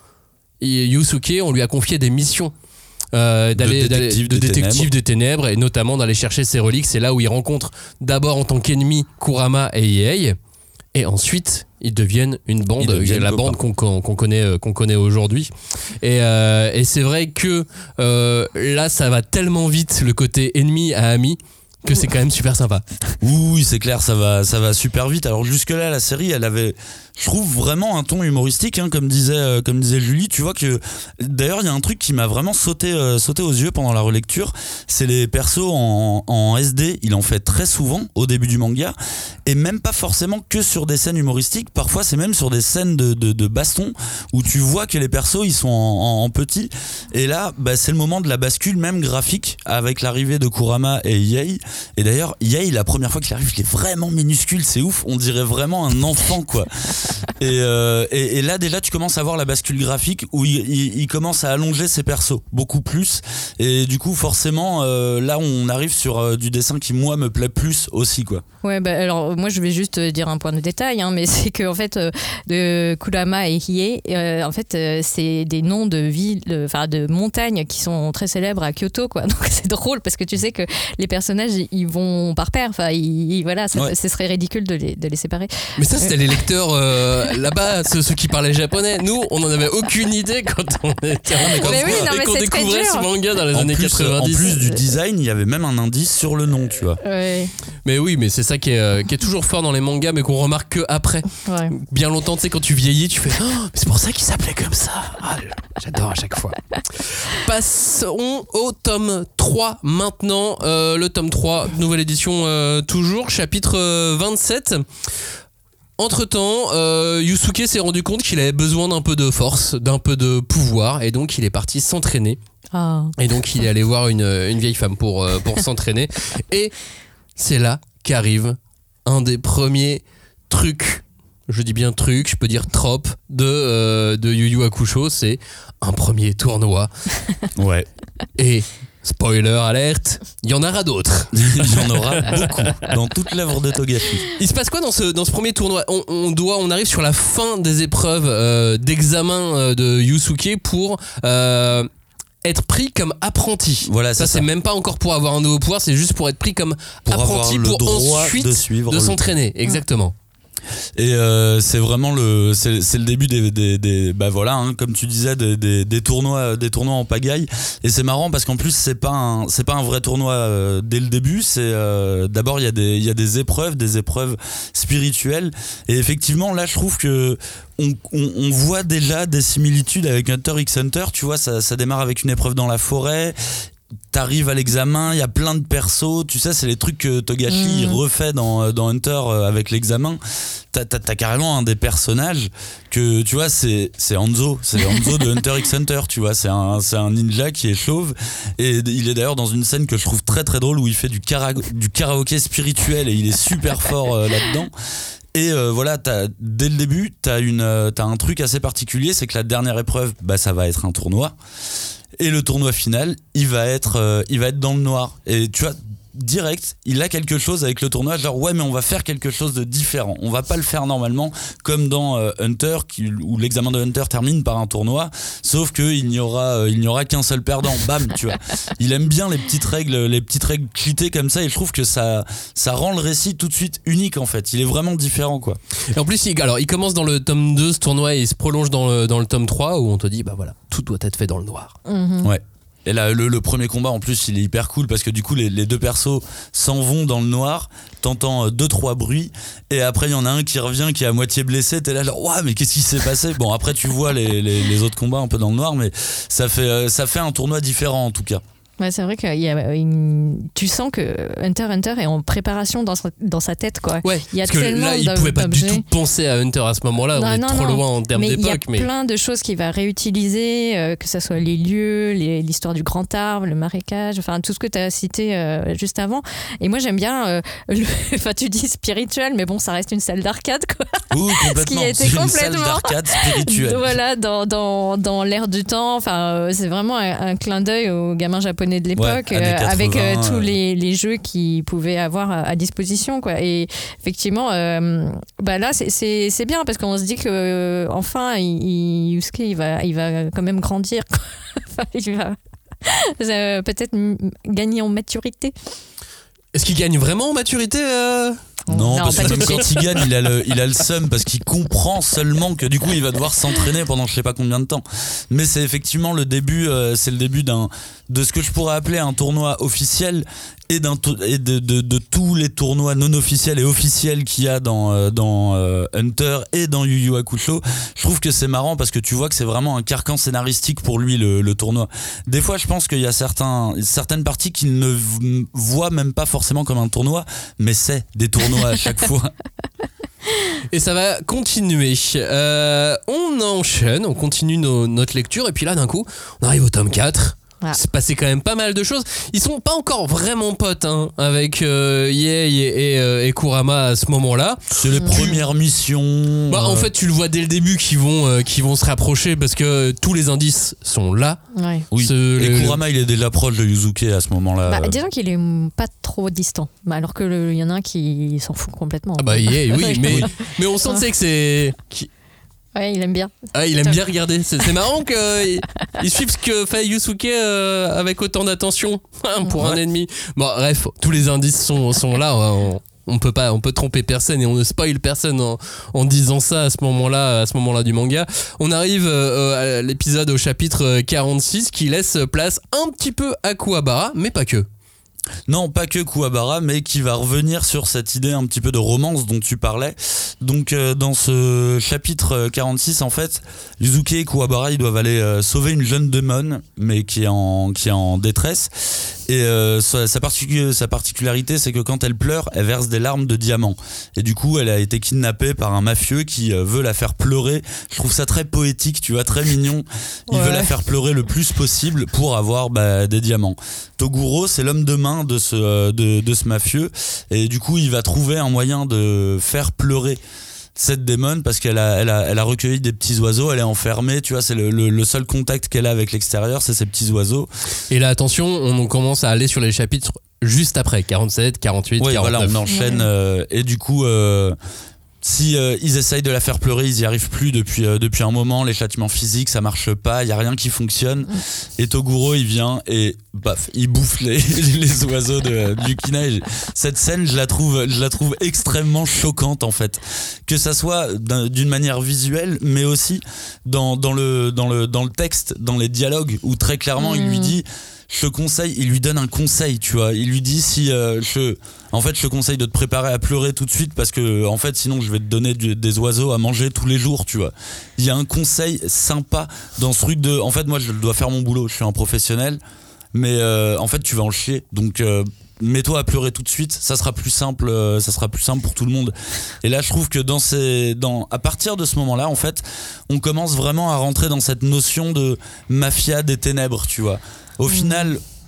Yusuke, on lui a confié des missions. Euh, d'aller, de détective, d'aller, de des, détective ténèbres. des ténèbres et notamment d'aller chercher ses reliques. C'est là où il rencontre d'abord en tant qu'ennemi Kurama et Hiei et ensuite ils deviennent une bande, deviennent la copains. bande qu'on, qu'on, qu'on connaît, qu'on connaît aujourd'hui. Et, euh, et c'est vrai que euh, là ça va tellement vite le côté ennemi à ami que c'est quand même super sympa. Oui, c'est clair, ça va, ça va super vite. Alors jusque-là, la série, elle avait, je trouve, vraiment un ton humoristique, hein, comme disait, euh, comme disait Julie. Tu vois que, d'ailleurs, il y a un truc qui m'a vraiment sauté, euh, sauté aux yeux pendant la relecture, c'est les persos en, en S D. Il en fait très souvent au début du manga, et même pas forcément que sur des scènes humoristiques. Parfois, c'est même sur des scènes de, de, de baston où tu vois que les persos ils sont en, en, en petit. Et là, bah, c'est le moment de la bascule, même graphique, avec l'arrivée de Kurama et Hiei. Et d'ailleurs, Hiei, la première fois qu'il arrive, il est vraiment minuscule, c'est ouf, on dirait vraiment un enfant, quoi. Et, euh, et, et là, déjà, tu commences à voir la bascule graphique où il, il, il commence à allonger ses persos, beaucoup plus. Et du coup, forcément, euh, là, on arrive sur euh, du dessin qui, moi, me plaît plus aussi, quoi. Ouais, bah, alors moi, je vais juste dire un point de détail, hein, mais c'est que en fait, euh, de Kurama et Hiei, euh, en fait, euh, c'est des noms de villes, enfin de, de montagnes qui sont très célèbres à Kyoto, quoi. Donc c'est drôle parce que tu sais que les personnages, ils vont par paire. Enfin, ils, voilà, ça, ouais. Ce serait ridicule de les, de les séparer. Mais ça, c'était les lecteurs euh, là-bas, ceux, ceux qui parlaient japonais. Nous, on n'en avait aucune idée quand on était mais quand mais oui, non, et mais qu'on c'est découvrait ce manga dans les en années plus, quatre-vingt-dix. En plus du design, il y avait même un indice sur le nom, tu vois. Ouais. Mais oui, mais c'est ça qui est, euh, qui est toujours fort dans les mangas, mais qu'on remarque que après. Ouais. Bien longtemps, tu sais, quand tu vieillis, tu fais oh, c'est pour ça qu'il s'appelait comme ça. Ah, j'adore à chaque fois. Passons au tome trois maintenant. Euh, le tome trois, nouvelle édition euh, toujours, chapitre euh, vingt-sept. Entre-temps, euh, Yusuke s'est rendu compte qu'il avait besoin d'un peu de force, d'un peu de pouvoir, et donc il est parti s'entraîner. Oh. Et donc il est allé voir une, une vieille femme pour, euh, pour s'entraîner. Et c'est là qu'arrive un des premiers trucs, je dis bien truc, je peux dire trope, de, euh, de Yu Yu Hakusho, c'est un premier tournoi. Ouais. Et spoiler alerte, il y en aura d'autres. Il y en aura beaucoup dans toute l'œuvre de Togashi. Il se passe quoi dans ce, dans ce premier tournoi ? on, on, doit, on arrive sur la fin des épreuves euh, d'examen euh, de Yusuke pour euh, être pris comme apprenti. Voilà, ça, c'est, c'est ça. même pas encore pour avoir un nouveau pouvoir, c'est juste pour être pris comme pour apprenti avoir le pour droit ensuite de, suivre de le... s'entraîner. Exactement. Et euh, c'est vraiment le c'est, c'est le début des, des, des bah voilà hein, comme tu disais des, des, des tournois des tournois en pagaille. Et c'est marrant parce qu'en plus c'est pas un c'est pas un vrai tournoi euh, dès le début. C'est euh, d'abord il y a des il y a des épreuves des épreuves spirituelles. Et effectivement là je trouve que On, on, on voit déjà des similitudes avec Hunter x Hunter. Tu vois, ça, ça démarre avec une épreuve dans la forêt. T'arrives à l'examen, il y a plein de persos. Tu sais, c'est les trucs que Togashi mmh. refait dans, dans Hunter avec l'examen. T'as, t'as, t'as carrément un des personnages que, tu vois, c'est, c'est Hanzo. C'est Hanzo de Hunter x Hunter, tu vois. C'est un, c'est un ninja qui est chauve. Et il est d'ailleurs dans une scène que je trouve très très drôle où il fait du, kara- du karaoké spirituel et il est super fort euh, là-dedans. Et euh, voilà, t'as, dès le début, t'as, une, euh, t'as un truc assez particulier, c'est que la dernière épreuve, bah, ça va être un tournoi. Et le tournoi final, il va être, euh, il va être dans le noir. Et tu vois, direct, il a quelque chose avec le tournoi, genre ouais, mais on va faire quelque chose de différent. On va pas le faire normalement, comme dans euh, Hunter, qui, où l'examen de Hunter termine par un tournoi, sauf qu'il n'y aura, euh, il n'y aura qu'un seul perdant. Bam, tu vois. Il aime bien les petites règles, les petites règles cheatées comme ça, et je trouve que ça, ça rend le récit tout de suite unique en fait. Il est vraiment différent, quoi. Et en plus, il, alors, il commence dans le tome deux, ce tournoi, et il se prolonge dans le, dans le tome trois, où on te dit, bah voilà, tout doit être fait dans le noir. Mm-hmm. Ouais. Et là, le, le premier combat, en plus, il est hyper cool parce que du coup, les, les deux persos s'en vont dans le noir, t'entends deux, trois bruits, et après, il y en a un qui revient, qui est à moitié blessé, t'es là, genre, ouah, mais qu'est-ce qui s'est passé? Bon, après, tu vois les, les, les autres combats un peu dans le noir, mais ça fait, ça fait un tournoi différent, en tout cas. Ouais, c'est vrai que y a une... tu sens que Hunter x Hunter est en préparation dans sa, dans sa tête, quoi. Ouais, il y a parce que tellement là, il pouvait pas du tout penser à Hunter à ce moment-là. Non, on est non, trop non. loin en termes mais d'époque. Il y a mais plein de choses qu'il va réutiliser, euh, que ce soit les lieux, les, l'histoire du grand arbre, le marécage, enfin tout ce que tu as cité euh, juste avant. Et moi, j'aime bien, euh, le... enfin tu dis spirituel, mais bon, ça reste une salle d'arcade, quoi. Oui, complètement. Ce qui a été c'est complètement... une salle d'arcade spirituelle. Voilà, dans, dans, dans l'ère du temps. Enfin, euh, c'est vraiment un, un clin d'œil aux gamins japonais de l'époque. Ouais, Euh, avec euh, tous euh... les, les jeux qu'ils pouvaient avoir à, à disposition, quoi. Et effectivement, euh, bah là, c'est, c'est, c'est bien parce qu'on se dit que euh, enfin, il, il, Yusuke, il va, il va quand même grandir, quoi. Enfin, il va euh, peut-être m- gagner en maturité. Est-ce qu'il gagne vraiment en maturité euh Non, Non, parce pas que tout même de quand suite. il gagne, il a le, il a le seum parce qu'il comprend seulement que du coup il va devoir s'entraîner pendant je sais pas combien de temps. Mais c'est effectivement le début, euh, c'est le début d'un, de ce que je pourrais appeler un tournoi officiel et, d'un to- et de, de, de tous les tournois non officiels et officiels qu'il y a dans, euh, dans euh, Hunter et dans Yu Yu Hakusho. Je trouve que c'est marrant parce que tu vois que c'est vraiment un carcan scénaristique pour lui le, le tournoi. Des fois je pense qu'il y a certains, certaines parties qu'il ne v- voit même pas forcément comme un tournoi, mais c'est des tournois à chaque fois. Et ça va continuer. Euh, on enchaîne, on continue nos, notre lecture, et puis là d'un coup, on arrive au tome quatre. Ah. C'est passé quand même pas mal de choses. Ils sont pas encore vraiment potes hein, avec euh, Yei et, et, euh, et Kurama à ce moment-là. C'est les premières missions. Bah, en fait, tu le vois dès le début qu'ils vont, euh, qu'ils vont se rapprocher parce que tous les indices sont là. Ouais. Oui. Ce- et le- Kurama, il est dès l'approche de Yuzuke à ce moment-là. Bah, disons qu'il est pas trop distant, bah, alors que le- il y en a un qui s'en fout complètement. Ah bah Yei, oui, mais, mais on sent Ouais. tu sais, que c'est. qui- Ouais, il aime bien. Ah, il aime bien regarder. C'est, c'est marrant qu'ils ils suivent ce que fait Yusuke euh, avec autant d'attention pour un Ouais. ennemi. Bon, bref, tous les indices sont, sont là. On, on peut pas, on peut tromper personne et on ne spoil personne en, en disant ça à ce moment-là, à ce moment-là du manga. On arrive euh, à l'épisode au chapitre quarante-six qui laisse place un petit peu à Kuwabara, mais pas que. Non, pas que Kuwabara, mais qui va revenir sur cette idée un petit peu de romance dont tu parlais. Donc euh, dans ce chapitre quarante-six, en fait, Yuzuke et Kuwabara, ils doivent aller euh, sauver une jeune démon, mais qui est en, qui est en détresse. Et euh, sa, sa, particu- sa particularité, c'est que quand elle pleure, elle verse des larmes de diamant. Et du coup, elle a été kidnappée par un mafieux qui euh, veut la faire pleurer. Je trouve ça très poétique, tu vois, très mignon. Il Ouais. veut la faire pleurer le plus possible pour avoir bah, des diamants. Toguro, c'est l'homme de main de ce, euh, de, de ce mafieux. Et du coup, il va trouver un moyen de faire pleurer cette démon parce qu'elle a, elle a, elle a recueilli des petits oiseaux, elle est enfermée, tu vois, c'est le, le, le seul contact qu'elle a avec l'extérieur, c'est ces petits oiseaux. Et là, attention, on commence à aller sur les chapitres juste après, quarante-sept, quarante-huit, Oui, quarante-neuf. voilà, on enchaîne. Euh, et du coup, euh, si euh, ils essayent de la faire pleurer, ils y arrivent plus depuis euh, depuis un moment. Les châtiments physiques, ça marche pas. Il y a rien qui fonctionne. Et Toguro, il vient et baf, il bouffe les, les oiseaux de, du Kina. Et cette scène, je la trouve, je la trouve extrêmement choquante en fait. Que ça soit d'un- d'une manière visuelle, mais aussi dans dans le dans le dans le texte, dans les dialogues, où très clairement, il lui dit. Je te conseille, il lui donne un conseil, tu vois. Il lui dit si euh, je, en fait, je te conseille de te préparer à pleurer tout de suite parce que, en fait, sinon, je vais te donner du- des oiseaux à manger tous les jours, tu vois. Il y a un conseil sympa dans ce truc de, en fait, moi, je dois faire mon boulot, je suis un professionnel, mais euh, en fait, tu vas en chier, donc. Euh, mets-toi à pleurer tout de suite, ça sera plus simple, euh, ça sera plus simple pour tout le monde. Et là, je trouve que dans ces, dans, à partir de ce moment-là, en fait, on commence vraiment à rentrer dans cette notion de mafia des ténèbres, tu vois. Au mmh. final,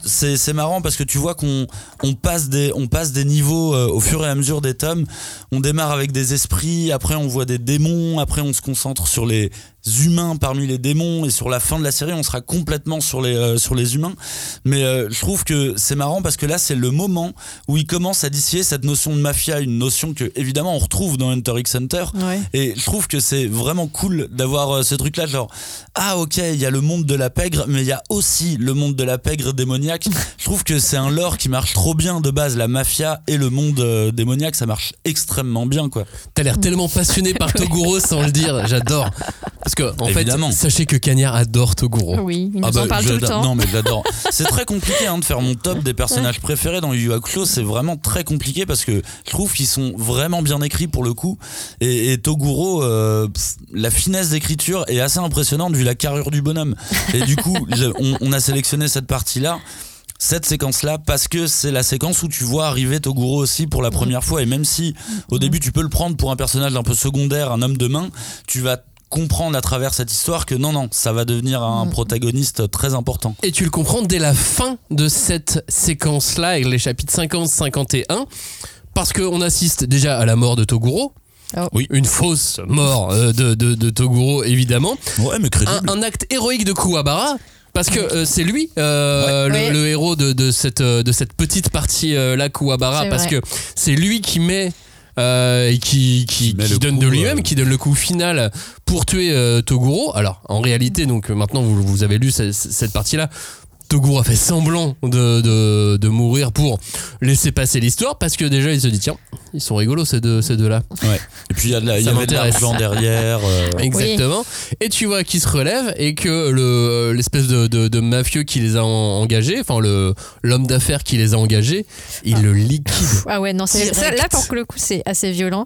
c'est, c'est marrant parce que tu vois qu'on on passe des, on passe des niveaux euh, au fur et à mesure des tomes. On démarre avec des esprits, après on voit des démons, après on se concentre sur les humains parmi les démons, et sur la fin de la série on sera complètement sur les, euh, sur les humains. Mais euh, je trouve que c'est marrant parce que là c'est le moment où il commence à distiller cette notion de mafia, une notion que évidemment on retrouve dans Hunter x Hunter. Ouais. Et je trouve que c'est vraiment cool d'avoir euh, ce truc là, genre ah ok, il y a le monde de la pègre, mais il y a aussi le monde de la pègre démoniaque. Je trouve que c'est un lore qui marche trop bien de base, la mafia et le monde euh, démoniaque, ça marche extrêmement bien quoi. T'as l'air tellement passionné par Toguro sans le dire, j'adore. Parce que en Évidemment. fait, sachez que Cagnard adore Toguro. Oui, il nous ah bah, en parle tout le temps. Non mais j'adore. C'est très compliqué hein, de faire mon top des personnages préférés dans Yu Yu Hakusho, c'est vraiment très compliqué parce que je trouve qu'ils sont vraiment bien écrits pour le coup. Et, et Toguro, euh, pff, la finesse d'écriture est assez impressionnante vu la carrure du bonhomme. Et du coup, on, on a sélectionné cette partie-là. Cette séquence-là, parce que c'est la séquence où tu vois arriver Toguro aussi pour la première fois, et même si au début tu peux le prendre pour un personnage un peu secondaire, un homme de main, tu vas comprendre à travers cette histoire que non non ça va devenir un protagoniste très important. Et tu le comprends dès la fin de cette séquence là, avec les chapitres cinquante cinquante et un, parce qu'on assiste déjà à la mort de Toguro. Oh. Oui, une fausse mort euh, de, de, de Toguro évidemment. Ouais, mais crédible. Un, un acte héroïque de Kuwabara. Parce que euh, c'est lui euh, ouais, le, ouais. le héros de, de, cette, de cette petite partie euh, là, Kuwabara, c'est parce vrai. Que c'est lui qui met euh, et qui, qui, qui, qui donne coup, de lui-même, euh... qui donne le coup final pour tuer euh, Toguro. Alors en réalité, donc maintenant vous, vous avez lu cette, cette partie-là, Toguro a fait semblant de, de, de mourir pour laisser passer l'histoire, parce que déjà il se dit tiens, ils sont rigolos ces deux, ces deux-là. Ouais. Et puis il y a de la, il y avait de l'argent derrière. Euh... Exactement. Oui. Et tu vois qu'ils se relèvent et que le, l'espèce de, de, de mafieux qui les a engagés, enfin le, l'homme d'affaires qui les a engagés, il ah. le liquide. Ah ouais, non, c'est, ça, là pour le coup c'est assez violent.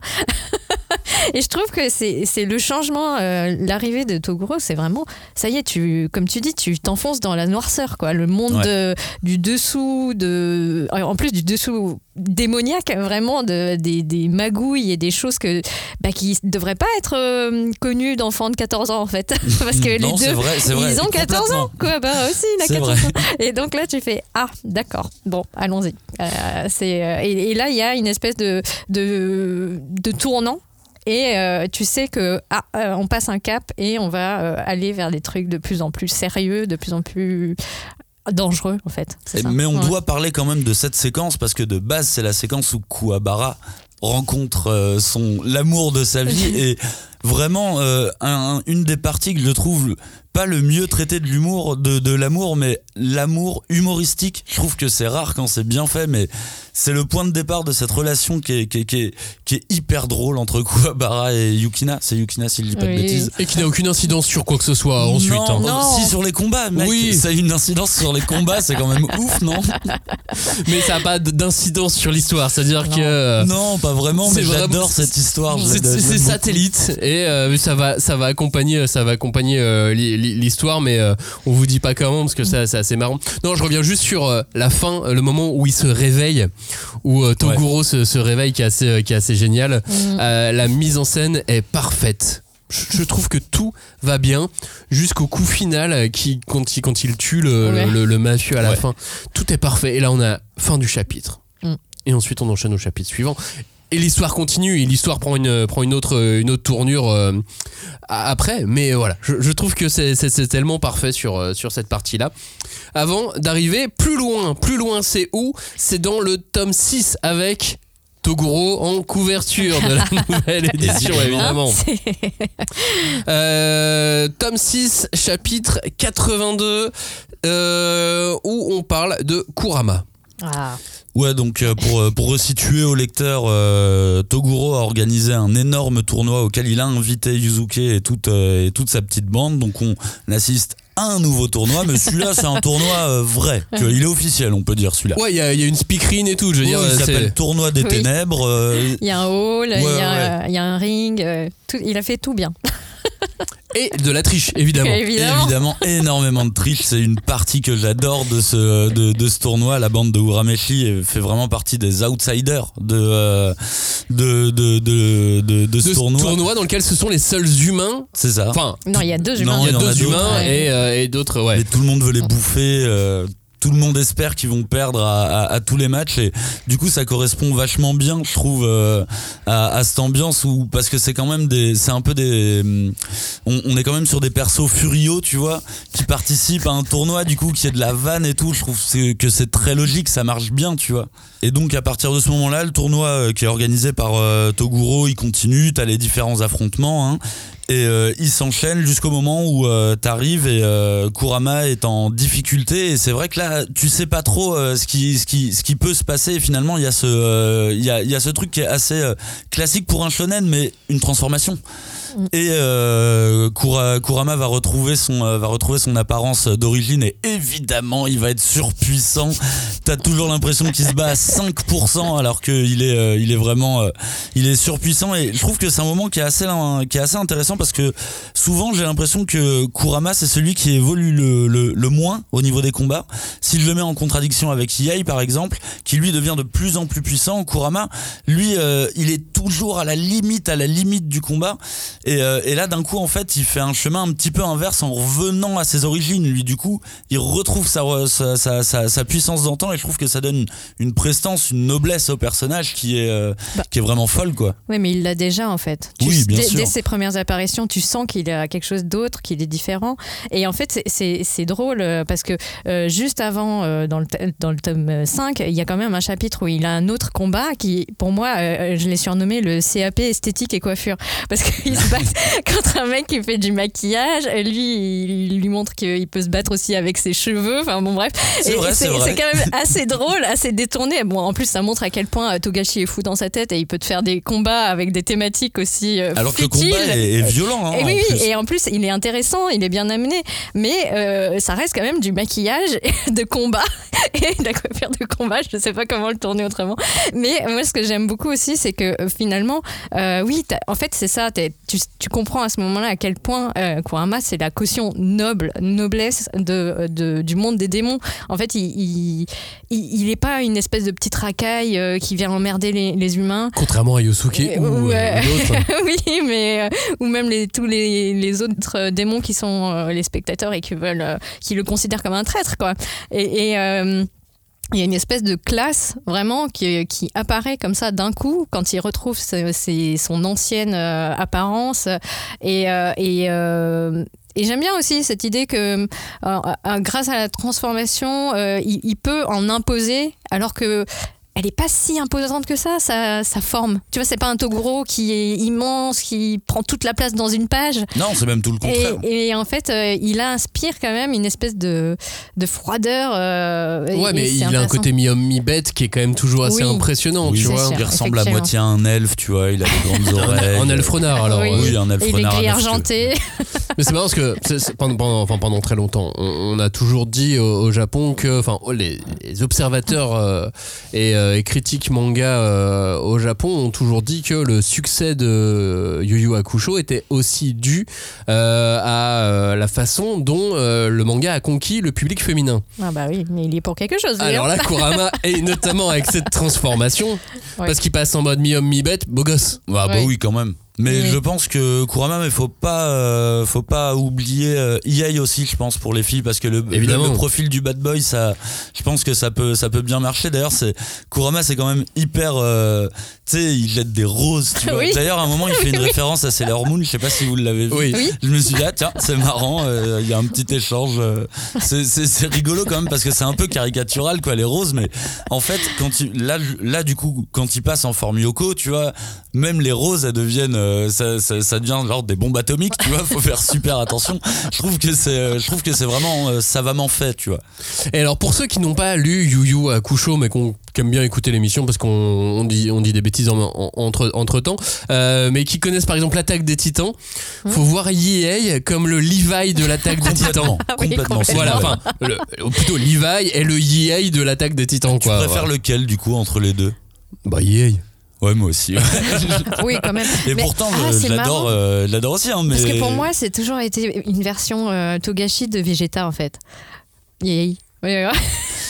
Et je trouve que c'est, c'est le changement, euh, l'arrivée de Toguro, c'est vraiment, ça y est, tu, comme tu dis, tu t'enfonces dans la noirceur, quoi. Le monde ouais. de, du dessous, de, en plus du dessous démoniaque, vraiment, de, des, des magouilles et des choses que, bah, qui ne devraient pas être euh, connues d'enfants de quatorze ans, en fait. Parce que non, les deux, c'est vrai, c'est vrai, ils ont quatorze ans, quoi. Bah, aussi, il a c'est quatorze vrai. ans. Et donc là, tu fais, ah, d'accord, bon, allons-y. Euh, c'est, euh, et, et là, il y a une espèce de, de, de tournant. Et euh, tu sais que ah, euh, on passe un cap et on va euh, aller vers des trucs de plus en plus sérieux, de plus en plus dangereux en fait. C'est ça. Mais on ouais. doit parler quand même de cette séquence parce que de base c'est la séquence où Kuwabara rencontre euh, son l'amour de sa vie et vraiment euh, un, une des parties que je trouve pas le mieux traité de l'humour, de, de l'amour, mais l'amour humoristique. Je trouve que c'est rare quand c'est bien fait, mais c'est le point de départ de cette relation qui est, qui est, qui est, qui est hyper drôle entre Kuwabara et Yukina. C'est Yukina s'il dit pas oui. de bêtises. Et qui n'a aucune incidence sur quoi que ce soit ensuite. Non, hein. non. Si sur les combats, mec, oui. Ça a une incidence sur les combats, c'est quand même ouf, non? Mais ça n'a pas d'incidence sur l'histoire, c'est-à-dire non. que... Non, pas vraiment, mais vraiment, j'adore cette histoire. C'est, c'est, c'est satellite et euh, ça va, ça va accompagner, ça va accompagner euh, l'histoire, mais euh, on vous dit pas comment parce que ça, c'est assez marrant. Non, je reviens juste sur euh, la fin, le moment où il se réveille, où euh, Toguro ouais. se, se réveille, qui est assez, euh, qui est assez génial. Mmh. Euh, la mise en scène est parfaite. Je trouve que tout va bien jusqu'au coup final qui, quand, il, quand il tue le, ouais. le, le, le mafieux à la ouais. fin. Tout est parfait. Et là, on a fin du chapitre. Mm. Et ensuite, on enchaîne au chapitre suivant. Et l'histoire continue. Et l'histoire prend une, prend une, autre, une autre tournure euh, après. Mais voilà, je, je trouve que c'est, c'est, c'est tellement parfait sur, sur cette partie-là. Avant d'arriver plus loin, plus loin, c'est où? C'est dans le tome six avec... Toguro en couverture de la nouvelle édition, évidemment. Euh, tome six, chapitre quatre-vingt-deux, euh, où on parle de Kurama. Ah. Ouais, donc euh, pour, pour resituer au lecteur, euh, Toguro a organisé un énorme tournoi auquel il a invité Yuzuke et toute, euh, et toute sa petite bande. Donc on assiste à un nouveau tournoi, mais celui-là c'est un tournoi euh, vrai. Tu vois, il est officiel, on peut dire celui-là. Ouais, il y a, y a une speakerine et tout. Je veux oui, dire, il c'est... s'appelle Tournoi des oui. Ténèbres. Euh... Il y a un hall, il ouais, y, ouais. y a un ring. Euh, tout, il a fait tout bien. Et de la triche, évidemment. évidemment. Évidemment, énormément de triche. C'est une partie que j'adore de ce, de, de ce tournoi. La bande de Urameshi fait vraiment partie des outsiders de, euh, de, de, de, de, de ce de tournoi. Ce tournoi dans lequel ce sont les seuls humains. C'est ça. Enfin, non, il y a deux humains. Non, il y a deux a humains ouais. et, euh, et d'autres, ouais. Et tout le monde veut les bouffer. Euh, tout le monde espère qu'ils vont perdre à, à, à tous les matchs, et du coup ça correspond vachement bien, je trouve, euh, à, à cette ambiance où, parce que c'est quand même des, c'est un peu des, on, on est quand même sur des persos furieux, tu vois, qui participent à un tournoi, du coup, qui est de la vanne et tout. Je trouve c'est, que c'est très logique, ça marche bien, tu vois. Et donc à partir de ce moment-là, le tournoi euh, qui est organisé par euh, Toguro, il continue, t'as les différents affrontements, hein. Et euh, il s'enchaîne jusqu'au moment où euh, t'arrives et euh, Kurama est en difficulté, et c'est vrai que là tu sais pas trop euh, ce qui ce qui ce qui peut se passer, et finalement il y a ce euh, il y a il y a ce truc qui est assez euh, classique pour un shonen, mais une transformation. Et euh, Kura, Kurama va retrouver son euh, va retrouver son apparence d'origine, et évidemment il va être surpuissant. T'as toujours l'impression qu'il se bat à cinq pour cent alors qu'il est euh, il est vraiment euh, il est surpuissant, et je trouve que c'est un moment qui est assez qui est assez intéressant, parce que souvent j'ai l'impression que Kurama c'est celui qui évolue le, le, le moins au niveau des combats. Si je le mets en contradiction avec Iei par exemple, qui lui devient de plus en plus puissant, Kurama lui euh, il est toujours à la limite à la limite du combat. Et, euh, et là d'un coup en fait il fait un chemin un petit peu inverse en revenant à ses origines. Lui du coup il retrouve sa, sa, sa, sa, sa puissance d'antan, et je trouve que ça donne une prestance, une noblesse au personnage qui est, euh, bah. qui est vraiment folle, quoi. Oui, mais il l'a déjà en fait. Tu, oui, bien dès, sûr. Dès ses premières apparitions tu sens qu'il a quelque chose d'autre, qu'il est différent, et en fait c'est, c'est, c'est drôle parce que euh, juste avant euh, dans, le t- dans le tome cinq il y a quand même un chapitre où il a un autre combat qui pour moi euh, je l'ai surnommé le C A P esthétique et coiffure, parce qu'il se bat contre un mec qui fait du maquillage, lui il lui montre qu'il peut se battre aussi avec ses cheveux, enfin bon bref, c'est, et, vrai, et c'est, c'est, vrai. c'est quand même assez drôle, assez détourné. Bon, en plus ça montre à quel point Togashi est fou dans sa tête, et il peut te faire des combats avec des thématiques aussi euh, alors futiles. que le combat est, est violent, hein, et oui, en plus. et en plus il est intéressant, il est bien amené, mais euh, ça reste quand même du maquillage de combat et de la coiffure de combat, je sais pas comment le tourner autrement, mais moi ce que j'aime beaucoup aussi c'est que euh, finalement euh, oui en fait c'est ça, tu, tu comprends à ce moment-là à quel point euh, Kurama c'est la caution noble, noblesse de, de, du monde des démons. En fait il, il, il, il est pas une espèce de petite racaille euh, qui vient emmerder les, les humains, contrairement à Yosuke euh, ou, ouais. euh, ou d'autres. Oui, mais euh, ou même les, tous les, les autres démons qui sont euh, les spectateurs et qui veulent euh, qui le considèrent comme un traître, quoi. Et, et euh, il y a une espèce de classe vraiment qui, qui apparaît comme ça d'un coup quand il retrouve ses, ses, son ancienne euh, apparence, et, euh, et euh, Et j'aime bien aussi cette idée que euh, euh, grâce à la transformation, euh, il, il peut en imposer, alors que elle est pas si imposante que ça, sa, sa forme. Tu vois, c'est pas un Toguro qui est immense, qui prend toute la place dans une page. Non, c'est même tout le contraire. Et, et en fait, euh, il inspire quand même une espèce de, de froideur. Euh, ouais, et, mais et il a un côté mi-homme, mi-bête qui est quand même toujours assez oui. impressionnant, oui, tu vois. Il ressemble à moitié à un elfe, tu vois, il a des grandes oreilles. Un elfe renard, alors. Oui, oui un elfe et renard. Il est gris argenté. Mais c'est marrant parce que c'est, c'est, pendant, pendant, enfin, pendant très longtemps, on, on a toujours dit au, au Japon que, enfin, les, les observateurs euh, et, euh, et critiques manga euh, au Japon ont toujours dit que le succès de Yu Yu Hakusho était aussi dû euh, à euh, la façon dont euh, le manga a conquis le public féminin. Ah bah oui, mais il y est pour quelque chose. Alors là, Kurama, et notamment avec cette transformation, ouais. Parce qu'il passe en mode mi-homme, mi-bête, beau gosse. Ah bah ouais. oui, quand même. Mais oui. Je pense que Kurama, mais faut pas, euh, faut pas oublier euh, Iei aussi, je pense, pour les filles, parce que le, le, le profil du bad boy, ça, je pense que ça peut, ça peut bien marcher. D'ailleurs, c'est Kurama, c'est quand même hyper, euh, tu sais, il jette des roses. Tu vois. Oui. D'ailleurs, à un moment, il fait une oui. référence à Sailor Moon. Je sais pas si vous l'avez vu. Oui. Oui. Je me suis dit, ah tiens, c'est marrant. Il euh, y a un petit échange. Euh, c'est, c'est, c'est rigolo quand même, parce que c'est un peu caricatural, quoi, les roses. Mais en fait, quand tu, là, là, du coup, quand il passe en forme Yoko, tu vois, même les roses, elles deviennent, euh, ça, ça, ça devient genre des bombes atomiques, tu vois, faut faire super attention. Je trouve que c'est, je trouve que c'est vraiment euh, savamment fait, tu vois. Et alors pour ceux qui n'ont pas lu Yu Yu Hakusho, mais qu'on qui aiment bien écouter l'émission parce qu'on on dit, on dit des bêtises en, en, entre, entre temps, euh, mais qui connaissent par exemple l'Attaque des Titans, mmh. faut voir Iei comme le Levi de l'Attaque des Titans. Ah oui, complètement. Voilà, enfin, le, plutôt Levi est le Iei de l'Attaque des Titans. Tu quoi, préfères voilà. Lequel du coup entre les deux? Bah Iei. Ouais, moi aussi. Oui, quand même. Et mais, pourtant, ah, je, je, l'adore, euh, je l'adore aussi. Hein, mais... Parce que pour moi, c'est toujours été une version euh, Togashi de Vegeta, en fait. Yay. Oui, oui, oui.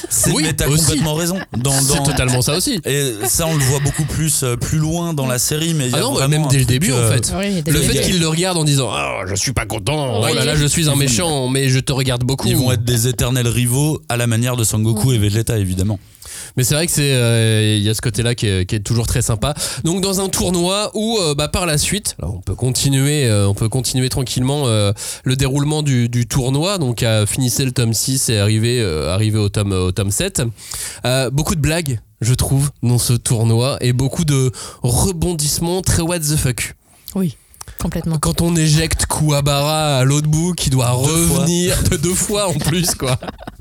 C'est, Oui, mais t'as aussi. complètement raison. Dans, C'est dans- totalement ça aussi. Et ça, on le voit beaucoup plus, euh, plus loin dans la série, mais il y a Ah non, vraiment même un dès le truc, début en euh, fait. Oui, dès Le le fait début. qu'il le regarde en disant ah je suis pas content, Oui. oh là là je suis un méchant, mais je te regarde beaucoup. Ils vont être des éternels rivaux à la manière de Sangoku et Vegeta, évidemment. Mais c'est vrai que c'est il y a ce côté-là qui est, qui est toujours très sympa. Donc dans un tournoi où euh, bah, par la suite, alors on peut continuer, euh, on peut continuer tranquillement euh, le déroulement du, du tournoi. Donc à finissez le tome six et arriver euh, arriver au tome au tome sept. Euh, beaucoup de blagues, je trouve, dans ce tournoi et beaucoup de rebondissements très what the fuck. Oui, complètement. Quand on éjecte Kuwabara à l'autre bout qui doit Deux revenir de deux fois en plus quoi.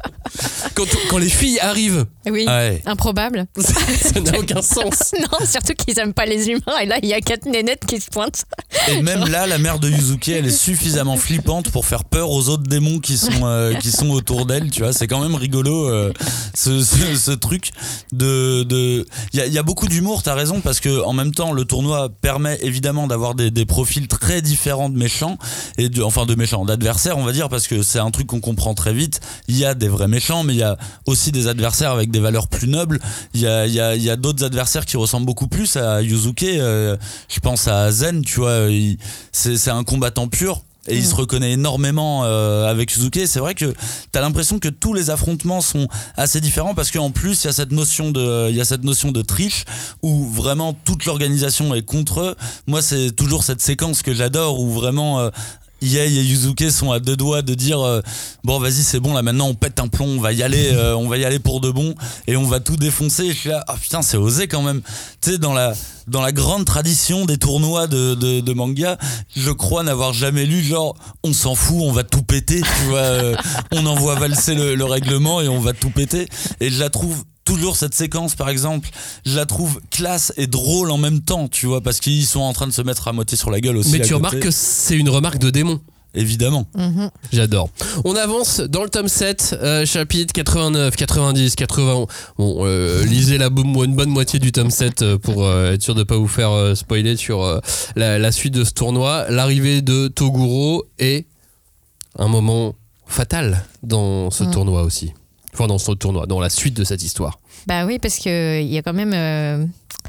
Quand, quand les filles arrivent, Oui, Ouais. improbable. ça n'a aucun sens. Non, surtout qu'ils aiment pas les humains. Et là, il y a quatre nénettes qui se pointent. Et même là, la mère de Yuzuki, elle est suffisamment flippante pour faire peur aux autres démons qui sont euh, qui sont autour d'elle. Tu vois, c'est quand même rigolo euh, ce, ce, ce truc de de. Il y a, il y a beaucoup d'humour. T'as raison parce que en même temps, le tournoi permet évidemment d'avoir des, des profils très différents de méchants et de, enfin de méchants, d'adversaires, on va dire, parce que c'est un truc qu'on comprend très vite. Il y a des vrais méchants, mais il y a aussi des adversaires avec des valeurs plus nobles. Il y a il y a il y a d'autres adversaires qui ressemblent beaucoup plus à Yuzuki. Euh, je pense à Zen, tu vois. Il, c'est, c'est un combattant pur. Et il se reconnaît énormément euh, avec Yuzuki. C'est vrai que t'as l'impression que tous les affrontements sont assez différents parce qu'en plus il y a cette notion de, il y a cette notion de triche où vraiment toute l'organisation est contre eux. Moi c'est toujours cette séquence que j'adore où vraiment euh, Yei et Yuzuki sont à deux doigts de dire euh, bon vas-y c'est bon là maintenant on pète un plomb, on va y aller euh, on va y aller pour de bon et on va tout défoncer. Et je suis là, oh putain c'est osé quand même. Tu sais dans la dans la grande tradition des tournois de, de, de manga, je crois n'avoir jamais lu genre on s'en fout, on va tout péter, tu vois, euh, on envoie valser le, le règlement et on va tout péter. Et je la trouve toujours cette séquence par exemple, je la trouve classe et drôle en même temps, tu vois, parce qu'ils sont en train de se mettre à moitié sur la gueule aussi. Mais à tu côté. remarques que c'est une remarque de démon. Évidemment. Mhm. J'adore. On avance dans le tome sept, euh, chapitre quatre-vingt-neuf, quatre-vingt-dix, quatre-vingts. Bon, euh, lisez la boum, une bonne moitié du tome sept pour euh, être sûr de pas vous faire euh, spoiler sur euh, la, la suite de ce tournoi. L'arrivée de Toguro est un moment fatal dans ce Mhm. tournoi aussi. Enfin, dans ce tournoi, dans la suite de cette histoire. Bah oui, parce qu'il y a quand même euh,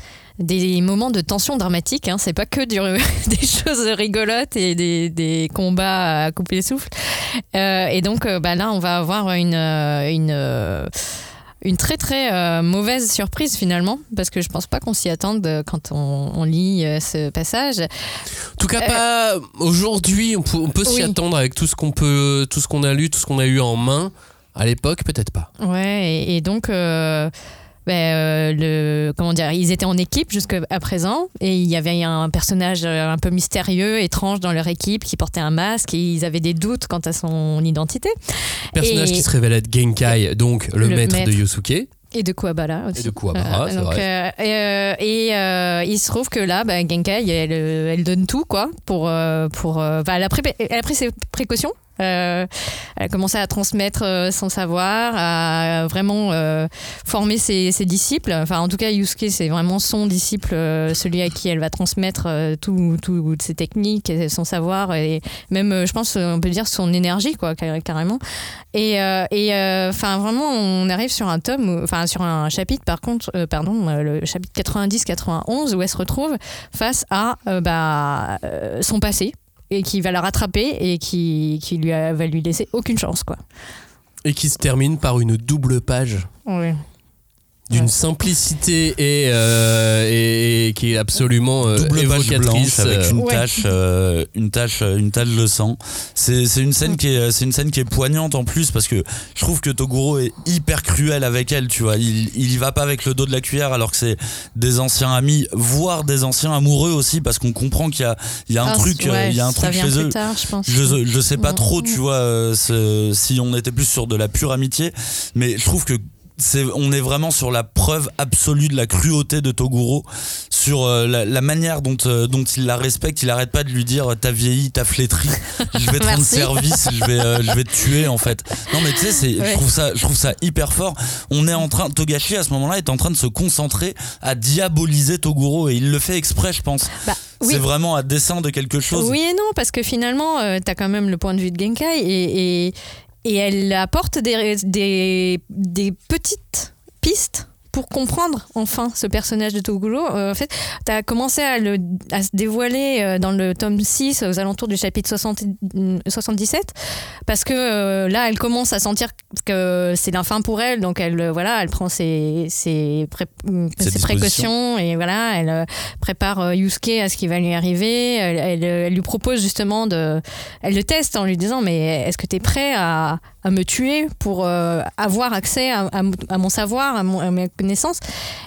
des moments de tension dramatique. Hein. C'est pas que du, des choses rigolotes et des, des combats à couper le souffle. Euh, et donc euh, bah là, on va avoir une, euh, une, euh, une très très euh, mauvaise surprise finalement, parce que je pense pas qu'on s'y attende quand on, on lit euh, ce passage. En tout cas, pas aujourd'hui. On peut, on peut s'y Oui. attendre avec tout ce qu'on peut, tout ce qu'on a lu, tout ce qu'on a eu en main. À l'époque, peut-être pas. Ouais, et, et donc, euh, ben, euh, le, comment dire, ils étaient en équipe jusqu'à présent, et il y avait un personnage un peu mystérieux, étrange dans leur équipe, qui portait un masque, et ils avaient des doutes quant à son identité. Personnage Et- qui se révèle être Genkai, donc le, Le maître, maître. de Yusuke. Et de Kuwabara aussi. Et de Kuwabara, c'est donc, vrai. euh, et euh, et, euh, il se trouve que là, bah, Genkai, elle, euh, elle donne tout, quoi, pour. euh, pour euh, bah, elle, a pré- elle a pris ses précautions. Euh, elle a commencé à transmettre euh, son savoir, à vraiment euh, former ses, ses disciples. Enfin, en tout cas, Yusuke, c'est vraiment son disciple, euh, celui à qui elle va transmettre euh, tout- toutes ses techniques, et son savoir, et même, euh, je pense, on peut dire son énergie, quoi, car- carrément. Et, euh, et euh, enfin, vraiment, on arrive sur un tome, où- enfin, sur un chapitre, par contre, euh, pardon, euh, le chapitre quatre-vingt-dix quatre-vingt-onze, où elle se retrouve face à euh, bah, euh, son passé, et qui va la rattraper et qui, qui lui a, va lui laisser aucune chance, quoi. Et qui se termine par une double page Oui. d'une Ouais. simplicité et, euh, et, et qui est absolument euh, Double page évocatrice. blanche avec une Ouais. tache, euh, une tache, une tache de sang. C'est c'est une scène qui est, c'est une scène qui est poignante en plus parce que je trouve que Toguro est hyper cruel avec elle. Tu vois, il il y va pas avec le dos de la cuillère alors que c'est des anciens amis, voire des anciens amoureux aussi parce qu'on comprend qu'il y a il y a un Ah, truc, ouais, euh, il y a un ça truc vient chez plus eux. tard, je pense. Je, je sais pas Ouais. trop, tu vois, euh, ce- si on était plus sur de la pure amitié, mais je trouve que c'est, on est vraiment sur la preuve absolue de la cruauté de Toguro, sur euh, la, la manière dont, euh, dont il la respecte. Il arrête pas de lui dire t'as vieilli, t'as flétri, je vais te rendre Merci. service, je vais, euh, je vais te tuer en fait. Non mais tu sais, c'est, Ouais. je trouve ça, je trouve ça hyper fort. On est en train, Togashi à ce moment-là est en train de se concentrer à diaboliser Toguro et il le fait exprès, je pense. Bah, oui. C'est vraiment à dessein de quelque chose. Oui et non, parce que finalement, euh, t'as quand même le point de vue de Genkai, et, et, et elle apporte des, des, des petites pistes pour comprendre enfin ce personnage de Toguro. Euh, en fait, tu as commencé à, le, à se dévoiler euh, dans le tome six, aux alentours du chapitre soixante, soixante-dix-sept, parce que euh, là, elle commence à sentir que c'est la fin pour elle, donc elle, euh, voilà, elle prend ses, ses, pré, ses précautions et voilà, elle euh, prépare euh, Yusuke à ce qui va lui arriver. Elle, elle, elle lui propose justement de... Elle le teste en lui disant « Mais est-ce que tu es prêt à, à me tuer pour euh, avoir accès à, à, à mon savoir, à, mon, à mes connaissances ?»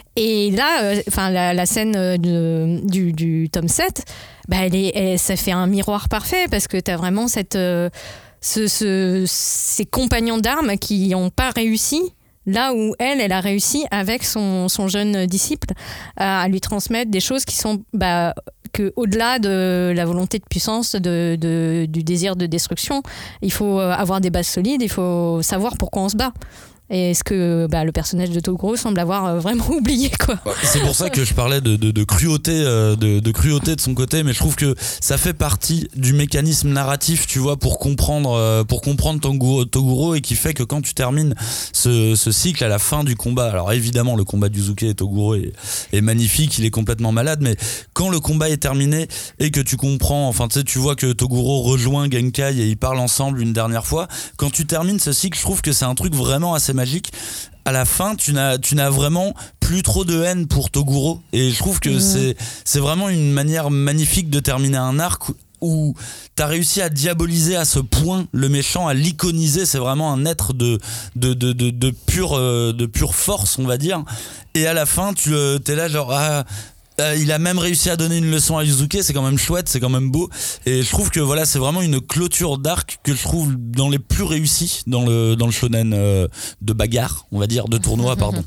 Et là, enfin, euh, la, la scène de, du, du tome sept, bah, elle est, elle, ça fait un miroir parfait parce que tu as vraiment cette, euh, ce, ce, ces compagnons d'armes qui n'ont pas réussi là où elle, elle a réussi avec son, son jeune disciple à, à lui transmettre des choses qui sont... Bah, que au-delà de la volonté de puissance, de, de, du désir de destruction, il faut avoir des bases solides, il faut savoir pourquoi on se bat. Et ce que bah, le personnage de Toguro semble avoir vraiment oublié, quoi. C'est pour ça que je parlais de, de, de cruauté, de, de cruauté de son côté, mais je trouve que ça fait partie du mécanisme narratif, tu vois, pour comprendre, pour comprendre Toguro, Toguro et qui fait que quand tu termines ce, ce cycle à la fin du combat, alors évidemment le combat d'Yusuke et Toguro est, est magnifique, il est complètement malade, mais quand le combat est terminé et que tu comprends, enfin tu sais, tu vois que Toguro rejoint Genkai et ils parlent ensemble une dernière fois, quand tu termines ce cycle, je trouve que c'est un truc vraiment assez magique. À la fin, tu n'as, tu n'as vraiment plus trop de haine pour Toguro. Et je trouve que mmh. c'est, c'est vraiment une manière magnifique de terminer un arc où tu as réussi à diaboliser à ce point le méchant, à l'iconiser. C'est vraiment un être de, de, de, de, de, pure, de pure force, on va dire. Et à la fin, tu es là genre... Ah, Euh, il a même réussi à donner une leçon à Yusuke, c'est quand même chouette, c'est quand même beau, et je trouve que voilà, c'est vraiment une clôture d'arc que je trouve dans les plus réussis dans le, dans le shonen euh, de bagarre, on va dire, de tournoi, pardon.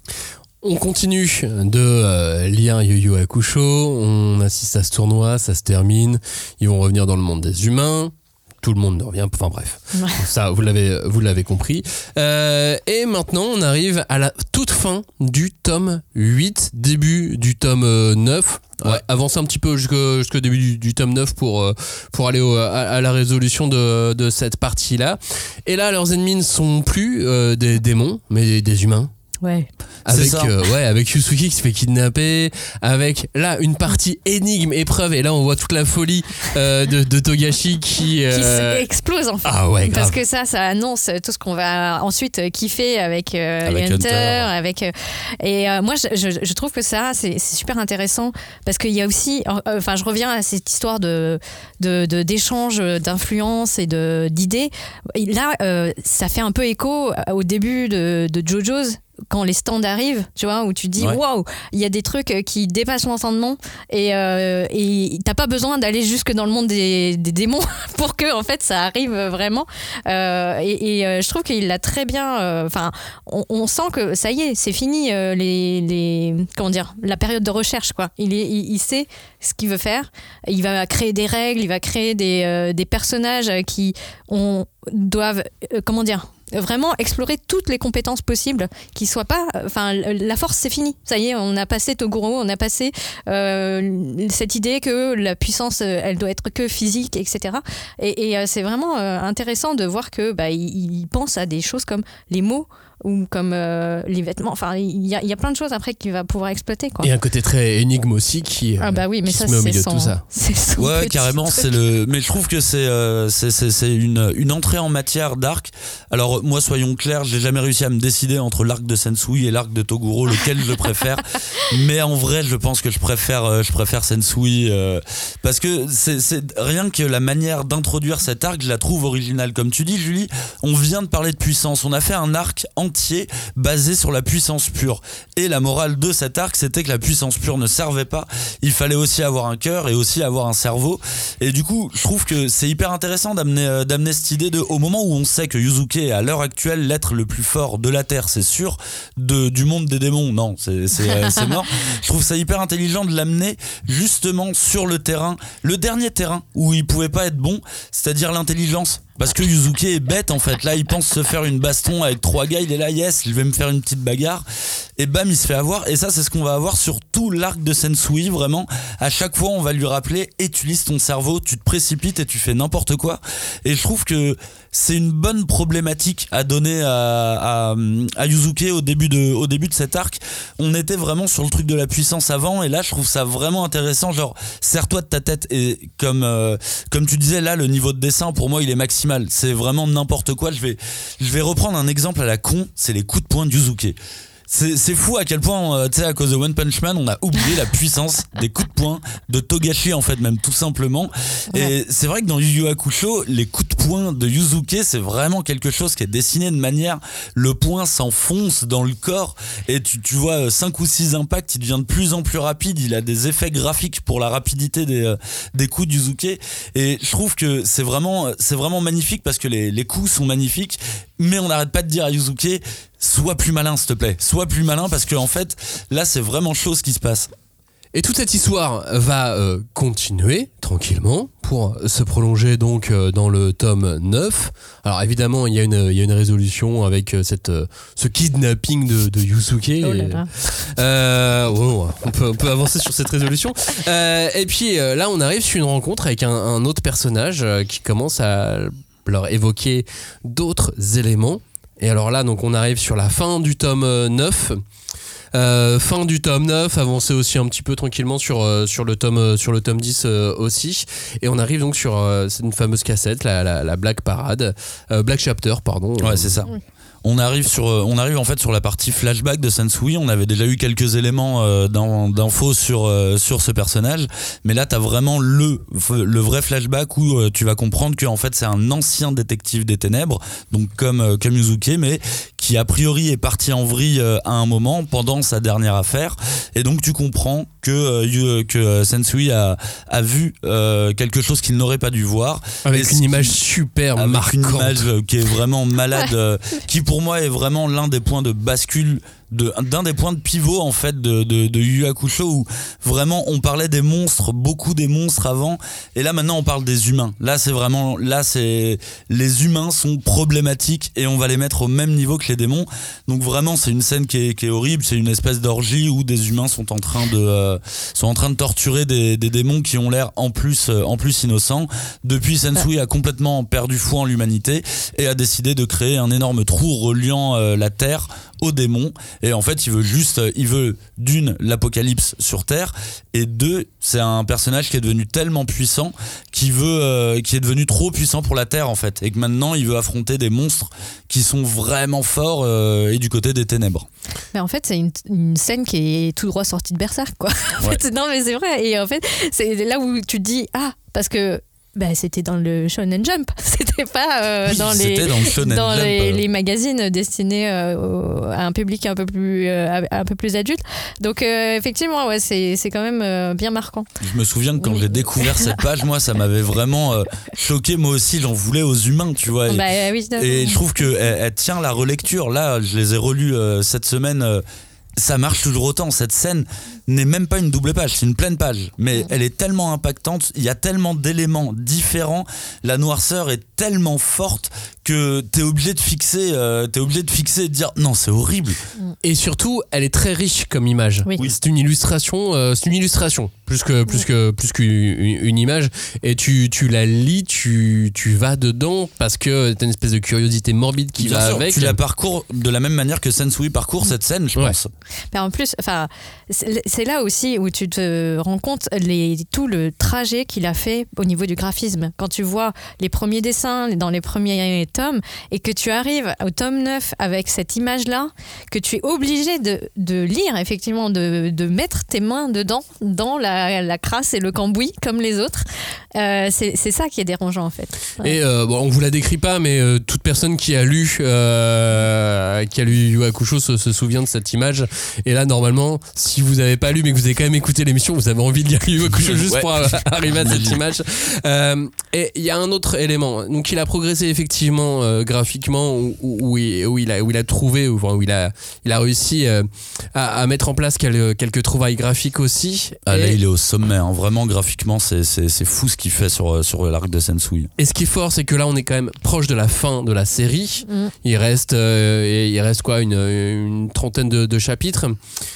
On continue de euh, lire Yu Yu Hakusho, on assiste à ce tournoi, ça se termine, ils vont revenir dans le monde des humains. Tout le monde ne revient, enfin bref, ouais. ça vous l'avez, vous l'avez compris. Euh, et maintenant on arrive à la toute fin du tome huit, début du tome neuf. Ouais. Ouais, avance un petit peu jusqu'au, jusqu'au début du, du tome neuf pour, pour aller au, à, à la résolution de, de cette partie-là. Et là, leurs ennemis ne sont plus euh, des démons, mais des, des humains. Ouais. Avec, euh, ouais, avec Yusuke qui se fait kidnapper, avec là une partie énigme, épreuve, et là on voit toute la folie euh, de, de Togashi qui, euh... qui explose en fait. Ah ouais, grave. Parce que ça, ça annonce tout ce qu'on va ensuite kiffer avec, euh, avec Hunter, Hunter. Avec, euh, et euh, moi je, je, je trouve que ça c'est, c'est super intéressant parce qu'il y a aussi, enfin euh, je reviens à cette histoire de, de, de d'échange d'influence et de, d'idées. Et là, euh, ça fait un peu écho au début de, de JoJo's. Quand les stands arrivent, tu vois, où tu dis waouh, wow, il y a des trucs qui dépassent l'entendement et, euh, et t'as pas besoin d'aller jusque dans le monde des, des démons pour que en fait ça arrive vraiment. Euh, et, et euh, je trouve qu'il l'a très bien. Enfin, euh, on, on sent que ça y est, c'est fini euh, les, les comment dire, la période de recherche quoi. Il est, il, il sait ce qu'il veut faire. Il va créer des règles, il va créer des euh, des personnages qui on doivent euh, comment dire. Vraiment explorer toutes les compétences possibles qui soient pas enfin la force c'est fini, ça y est, on a passé Toguro, on a passé euh, cette idée que la puissance elle doit être que physique, etc. et, et euh, c'est vraiment euh, intéressant de voir que bah, il, il pense à des choses comme les mots ou comme euh, les vêtements, enfin il y, y a plein de choses après qu'il va pouvoir exploiter quoi. Et un côté très énigme aussi qui, ah bah oui, mais qui ça, se met au milieu son, de tout ça. C'est son ouais carrément truc. C'est le mais je trouve que c'est euh, c'est, c'est, c'est une, une entrée en matière d'arc. Alors moi soyons clairs, j'ai jamais réussi à me décider entre l'arc de Sensui et l'arc de Toguro lequel je préfère, mais en vrai je pense que je préfère euh, je préfère Sensui euh, parce que c'est, c'est rien que la manière d'introduire cet arc, je la trouve originale. Comme tu dis Julie, on vient de parler de puissance, on a fait un arc entier basé sur la puissance pure. Et la morale de cet arc, c'était que la puissance pure ne servait pas. Il fallait aussi avoir un cœur et aussi avoir un cerveau. Et du coup, je trouve que c'est hyper intéressant d'amener, euh, d'amener cette idée de, au moment où on sait que Yusuke est à l'heure actuelle l'être le plus fort de la Terre, c'est sûr, de, du monde des démons, non, c'est, c'est, euh, c'est mort. Je trouve ça hyper intelligent de l'amener justement sur le terrain, le dernier terrain où il pouvait pas être bon, c'est-à-dire l'intelligence. Parce que Yuzuke est bête en fait. Là, il pense se faire une baston avec trois gars. Il est là, yes, je vais me faire une petite bagarre. Et bam, il se fait avoir. Et ça, c'est ce qu'on va avoir sur tout l'arc de Sensui. Vraiment, à chaque fois, on va lui rappeler utilise ton cerveau, tu te précipites et tu fais n'importe quoi. Et je trouve que c'est une bonne problématique à donner à, à, à Yuzuke au début de, au début de cet arc. On était vraiment sur le truc de la puissance avant. Et là, je trouve ça vraiment intéressant. Genre, serre-toi de ta tête. Et comme, euh, comme tu disais, là, le niveau de dessin, pour moi, il est maximal. C'est vraiment n'importe quoi. Je vais, je vais reprendre un exemple à la con. C'est les coups de poing de Yuzuke. C'est, c'est fou à quel point, euh, tu sais, à cause de One Punch Man, on a oublié la puissance des coups de poing de Togashi, en fait, même tout simplement. Et c'est vrai que dans Yu Yu Hakusho, les coups de poing de Yuzuke, c'est vraiment quelque chose qui est dessiné de manière, le poing s'enfonce dans le corps et tu, tu vois cinq ou six impacts, il devient de plus en plus rapide, il a des effets graphiques pour la rapidité des, euh, des coups de Yuzuke. Et je trouve que c'est vraiment, c'est vraiment magnifique parce que les, les coups sont magnifiques, mais on n'arrête pas de dire à Yuzuke, sois plus malin s'il te plaît, sois plus malin parce que en fait là c'est vraiment chose qui se passe. Et toute cette histoire va euh, continuer tranquillement pour se prolonger donc euh, dans le tome neuf. Alors évidemment il y a une, il y a une résolution avec euh, cette, euh, ce kidnapping de, de Yuzuke. Oh là là. Euh, ouais, on, peut, on peut avancer sur cette résolution. Euh, et puis euh, là on arrive sur une rencontre avec un, un autre personnage euh, qui commence à leur évoquer d'autres éléments. Et alors là, donc on arrive sur la fin du tome neuf. Euh, fin du tome neuf, avancer aussi un petit peu tranquillement sur, euh, sur, le, tome, euh, sur le tome dix euh, aussi. Et on arrive donc sur euh, une fameuse cassette, la, la, la Black Parade, euh, Black Chapter, pardon. Ouais, c'est ça. Oui. On arrive sur, on arrive en fait sur la partie flashback de Sensui. On avait déjà eu quelques éléments euh, d'infos sur euh, sur ce personnage, mais là t'as vraiment le le vrai flashback où euh, tu vas comprendre que en fait c'est un ancien détective des ténèbres, donc comme euh, comme Yuzuke, mais qui a priori est parti en vrille euh, à un moment pendant sa dernière affaire, et donc tu comprends que euh, que euh, Sensui a a vu euh, quelque chose qu'il n'aurait pas dû voir, avec et une image super avec marquante, une image euh, qui est vraiment malade, euh, qui pour moi est vraiment l'un des points de bascule, de, d'un des points de pivot en fait de, de, de Yu Yu Hakusho, où vraiment on parlait des monstres, beaucoup des monstres avant, et là maintenant on parle des humains. Là c'est vraiment, là c'est, les humains sont problématiques et on va les mettre au même niveau que les démons. Donc vraiment c'est une scène qui est, qui est horrible, c'est une espèce d'orgie où des humains sont en train de, euh, sont en train de torturer des, des démons qui ont l'air en plus, euh, en plus innocents. Depuis, Sensui a complètement perdu foi en l'humanité et a décidé de créer un énorme trou reliant euh, la Terre aux démons. Et en fait il veut juste, il veut d'une, l'apocalypse sur Terre, et deux, c'est un personnage qui est devenu tellement puissant qui veut, euh, qui est devenu trop puissant pour la Terre en fait, et que maintenant il veut affronter des monstres qui sont vraiment forts euh, et du côté des ténèbres. Mais en fait c'est une, une scène qui est tout droit sortie de Berserk quoi. En Ouais. fait, non mais c'est vrai, et en fait c'est là où tu te dis ah parce que bah, c'était dans le Shonen Jump, c'était pas euh, Oui, dans, c'était les, dans le Shonen dans Jump, les, euh. les magazines destinés euh, au- à un public un peu plus, euh, un peu plus adulte. Donc euh, effectivement, ouais, c'est, c'est quand même euh, bien marquant. Je me souviens que quand Oui. j'ai découvert cette page, moi ça m'avait vraiment euh, choqué. Moi aussi j'en voulais aux humains, tu vois. Et, Bah, euh, oui, et je trouve qu'elle elle tient la relecture. Là, je les ai relus euh, cette semaine. euh, ça marche toujours autant. Cette scène n'est même pas une double page, c'est une pleine page. Mais elle est tellement impactante, il y a tellement d'éléments différents. La noirceur est tellement forte que t'es obligé de fixer, euh, t'es obligé de fixer et de dire non, c'est horrible. Et surtout, elle est très riche comme image. Oui. C'est une illustration, euh, c'est une illustration plus que plus que plus qu'une une image. Et tu tu la lis, tu tu vas dedans parce que t'as une espèce de curiosité morbide qui Bien va sûr, avec. tu la parcours de la même manière que Sensui parcourt cette scène, je Ouais. pense. Mais en plus, enfin, c'est c'est là aussi où tu te rends compte les, tout le trajet qu'il a fait au niveau du graphisme. Quand tu vois les premiers dessins dans les premiers tomes et que tu arrives au tome neuf avec cette image-là, que tu es obligé de, de lire, effectivement, de, de mettre tes mains dedans, dans la, la crasse et le cambouis, comme les autres, euh, c'est c'est ça qui est dérangeant, en fait. Ouais. Et euh, bon, on vous la décrit pas, mais euh, toute personne qui a lu, euh, qui a lu Yu Yu Hakusho se, se souvient de cette image. Et là, normalement, si vous avez pas lu mais que vous avez quand même écouté l'émission, vous avez envie de lire Yu Yu Hakusho juste Ouais. pour euh, arriver à cette image. Euh, et il y a un autre élément. Donc il a progressé effectivement euh, graphiquement où, où, il, où, il a, où il a trouvé, où, où il, a, il a réussi euh, à, à mettre en place quelques, quelques trouvailles graphiques aussi. Ah, là, et, il est au sommet, hein. Vraiment graphiquement c'est, c'est, c'est fou ce qu'il fait sur, sur l'arc de Sensui. et ce qui est fort, c'est que là on est quand même proche de la fin de la série. Mm. Il reste, euh, il reste quoi, une, une trentaine de, de chapitres.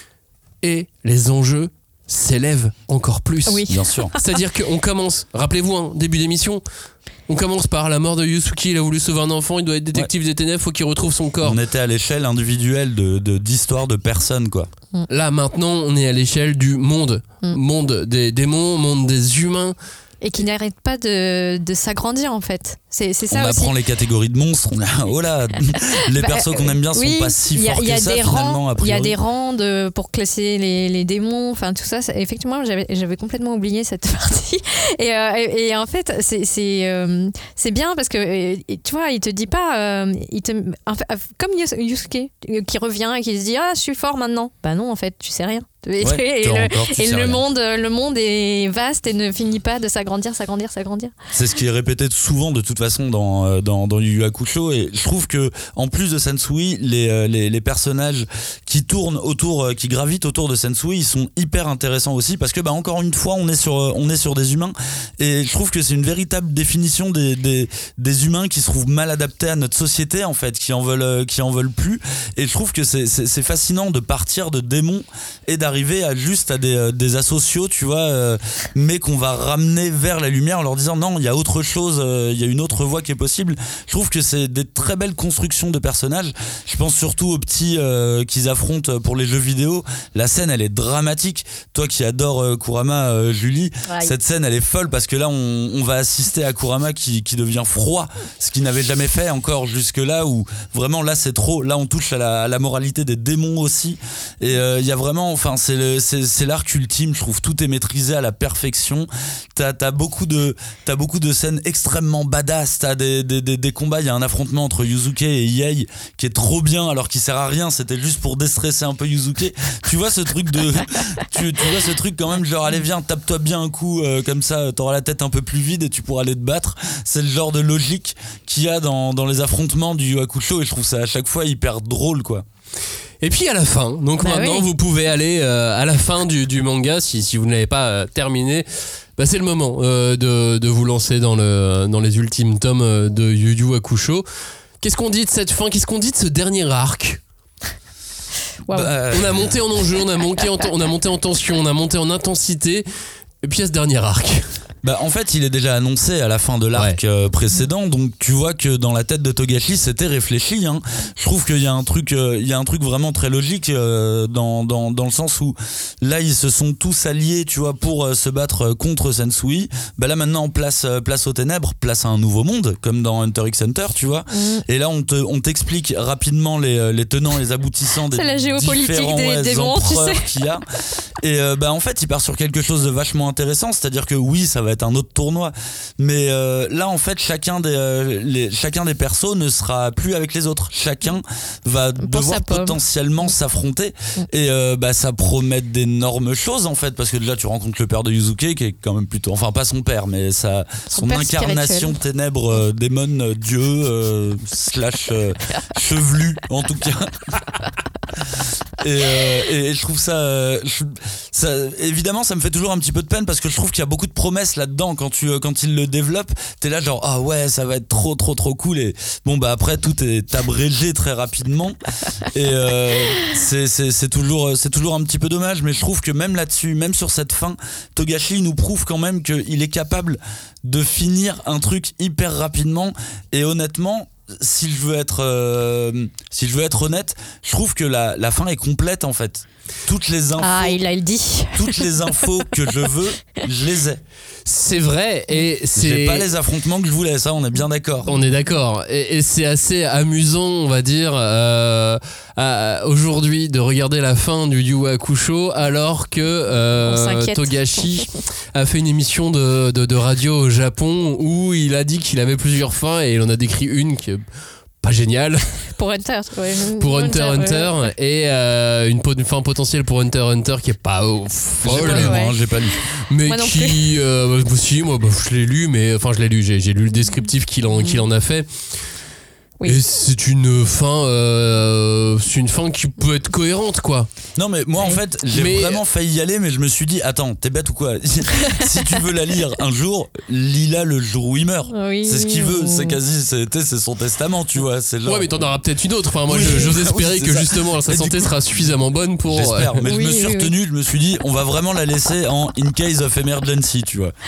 Et les enjeux s'élèvent encore plus. Oui. Bien sûr. C'est-à-dire qu'on commence, rappelez-vous, hein, début d'émission, on commence par la mort de Yusuke, il a voulu sauver un enfant, il doit être détective des ténèbres, faut qu'il retrouve son corps. On était à l'échelle individuelle de, de, d'histoire de personnes, quoi. Là maintenant, on est à l'échelle du monde. Mm. Monde des démons, monde des humains. Et qui n'arrête pas de, de s'agrandir en fait. C'est, c'est ça On aussi. apprend les catégories de monstres. On a, oh là, les Bah, persos qu'on aime bien sont oui, pas si il y a- forts il y a que ça des finalement, rangs, a Il y priori. a des rangs de, pour classer les, les démons, enfin tout ça. ça- effectivement, j'avais, j'avais complètement oublié cette partie. Et, euh, et, et en fait, c'est, c'est, euh, c'est bien parce que euh, tu vois, il te dit pas, euh, il te, en fait, comme Yus- Yusuke euh, qui revient et qui se dit ah je suis fort maintenant. Bah non en fait, tu sais rien. Et, Ouais, et toi le, encore, tu et sais le rien. monde, le monde est vaste et ne finit pas de s'agrandir, s'agrandir, s'agrandir. C'est ce qui est répété souvent de toute façon dans, euh, dans, dans Yu Yu Hakusho, et je trouve que en plus de Sensui, les, euh, les, les personnages qui tournent autour, euh, qui gravitent autour de Sensui, ils sont hyper intéressants aussi parce que bah, encore une fois on est sur, euh, on est sur des humains, et je trouve que c'est une véritable définition des, des, des humains qui se trouvent mal adaptés à notre société en fait, qui en veulent, euh, qui en veulent plus, et je trouve que c'est, c'est, c'est fascinant de partir de démons et d'arriver à juste à des, euh, des asociaux, tu vois, euh, mais qu'on va ramener vers la lumière en leur disant non, il y a autre chose, euh, il y a une autre voie qui est possible. Je trouve que c'est des très belles constructions de personnages. Je pense surtout aux petits euh, qu'ils affrontent pour les jeux vidéo. La scène, elle est dramatique. Toi qui adores euh, Kurama, euh, Julie, Ouais. cette scène, elle est folle parce que là, on, on va assister à Kurama qui, qui devient froid, ce qu'il n'avait jamais fait encore jusque-là, où vraiment là, c'est trop. Là, on touche à la, à la moralité des démons aussi. Et il euh, y a vraiment, enfin, c'est, le, c'est, c'est l'arc ultime. Je trouve tout est maîtrisé à la perfection. T'as, t'as beaucoup de, t'as beaucoup de scènes extrêmement badass. T'as des, des, des, des combats. Il y a un affrontement entre Yusuke et Iei qui est trop bien, alors qu'il sert à rien. C'était juste pour déstresser un peu Yusuke. Tu vois ce truc de, tu, tu vois ce truc quand même, genre allez viens, tape-toi bien un coup euh, comme ça, t'auras la tête un peu plus vide et tu pourras aller te battre. C'est le genre de logique qu'il y a dans, dans les affrontements du Yu Yu Hakusho, et je trouve ça à chaque fois hyper drôle, quoi. Et puis à la fin, donc Bah maintenant oui. vous pouvez aller euh, à la fin du, du manga si, si vous ne l'avez pas euh, terminé. Bah, c'est le moment euh, de, de vous lancer dans, le, dans les ultimes tomes euh, de Yu Yu Hakusho. Qu'est-ce qu'on dit de cette fin? Qu'est-ce qu'on dit de ce dernier arc? Waouh. Bah, On a monté en enjeu, on a, monté en, on a monté en tension, on a monté en intensité. Et puis il y a ce dernier arc. Bah en fait il est déjà annoncé à la fin de l'arc Ouais. euh, précédent, donc tu vois que dans la tête de Togashi c'était réfléchi, hein. Je trouve qu'il y a un truc euh, il y a un truc vraiment très logique euh, dans, dans, dans le sens où là ils se sont tous alliés, tu vois, pour euh, se battre contre Sensui. Bah là maintenant place, euh, place aux ténèbres, place à un nouveau monde comme dans Hunter x Hunter, tu vois. Mm. Et là on, te, on t'explique rapidement les, les tenants et les aboutissants des C'est la géopolitique différents des ouais, démons, tu empereurs sais. qu'il y a. Et euh, bah en fait il part sur quelque chose de vachement intéressant, c'est-à-dire que oui ça va être un autre tournoi, mais euh, là en fait chacun des euh, les, chacun des persos ne sera plus avec les autres, chacun va Pour devoir sa pomme. potentiellement s'affronter, et euh, bah ça promet d'énormes choses en fait, parce que déjà tu rencontres le père de Yusuke qui est quand même plutôt, enfin pas son père mais sa, Son son père incarnation spirituel. ténèbres, euh, démon, euh, dieu euh, slash euh, chevelu en tout cas. Et, euh, et je trouve ça, euh, je- ça, évidemment, ça me fait toujours un petit peu de peine parce que je trouve qu'il y a beaucoup de promesses là-dedans quand tu, euh, quand il le développe. T'es là genre ah ouais, ça va être trop, trop, trop cool. Et bon bah après tout est abrégé très rapidement. Et euh, c'est, c'est, c'est toujours, c'est toujours un petit peu dommage. Mais je trouve que même là-dessus, même sur cette fin, Togashi nous prouve quand même qu'il est capable de finir un truc hyper rapidement. Et honnêtement, si je veux être euh, si je veux être honnête, je trouve que la, la fin est complète en fait. Toutes les infos, Ah, il a le dit. toutes les infos que je veux, je les ai. C'est vrai, et c'est... J'ai pas les affrontements que je voulais, ça on est bien d'accord. On est d'accord, et, et c'est assez amusant, on va dire, euh, à- aujourd'hui de regarder la fin du Yu Yu Hakusho alors que euh, On s'inquiète. Togashi a fait une émission de, de, de radio au Japon où il a dit qu'il avait plusieurs fins et il en a décrit une qui est pas génial. Pour Hunter, ouais. Pour Hunter Hunter, ouais. et euh, une, po- une fin potentielle pour Hunter Hunter qui est pas oh, J'ai folle, pas lu, moi, ouais. hein, j'ai pas lu. mais Moi non qui, euh, bah, si, moi bah, je l'ai lu, mais enfin je l'ai lu, j'ai, j'ai lu le descriptif qu'il en, qu'il en a fait. Oui. Et c'est une fin, euh, c'est une fin qui peut être cohérente, quoi. Non mais moi en Ouais. fait j'ai Mais- vraiment failli y aller, mais je me suis dit attends, t'es bête ou quoi? Si tu veux la lire un jour, lis-la le jour où il meurt. Oui. C'est ce qu'il veut, c'est quasi c'était c'est son testament, tu vois, c'est genre. Ouais, mais t'en auras peut-être une autre. Enfin, moi, Oui, je- j'ose oui, espérer c'est que ça. justement sa Et du santé coup- sera suffisamment bonne pour. J'espère, euh, mais je Oui, me suis oui, retenu, je me suis dit on va vraiment la laisser en in case of emergency, tu vois.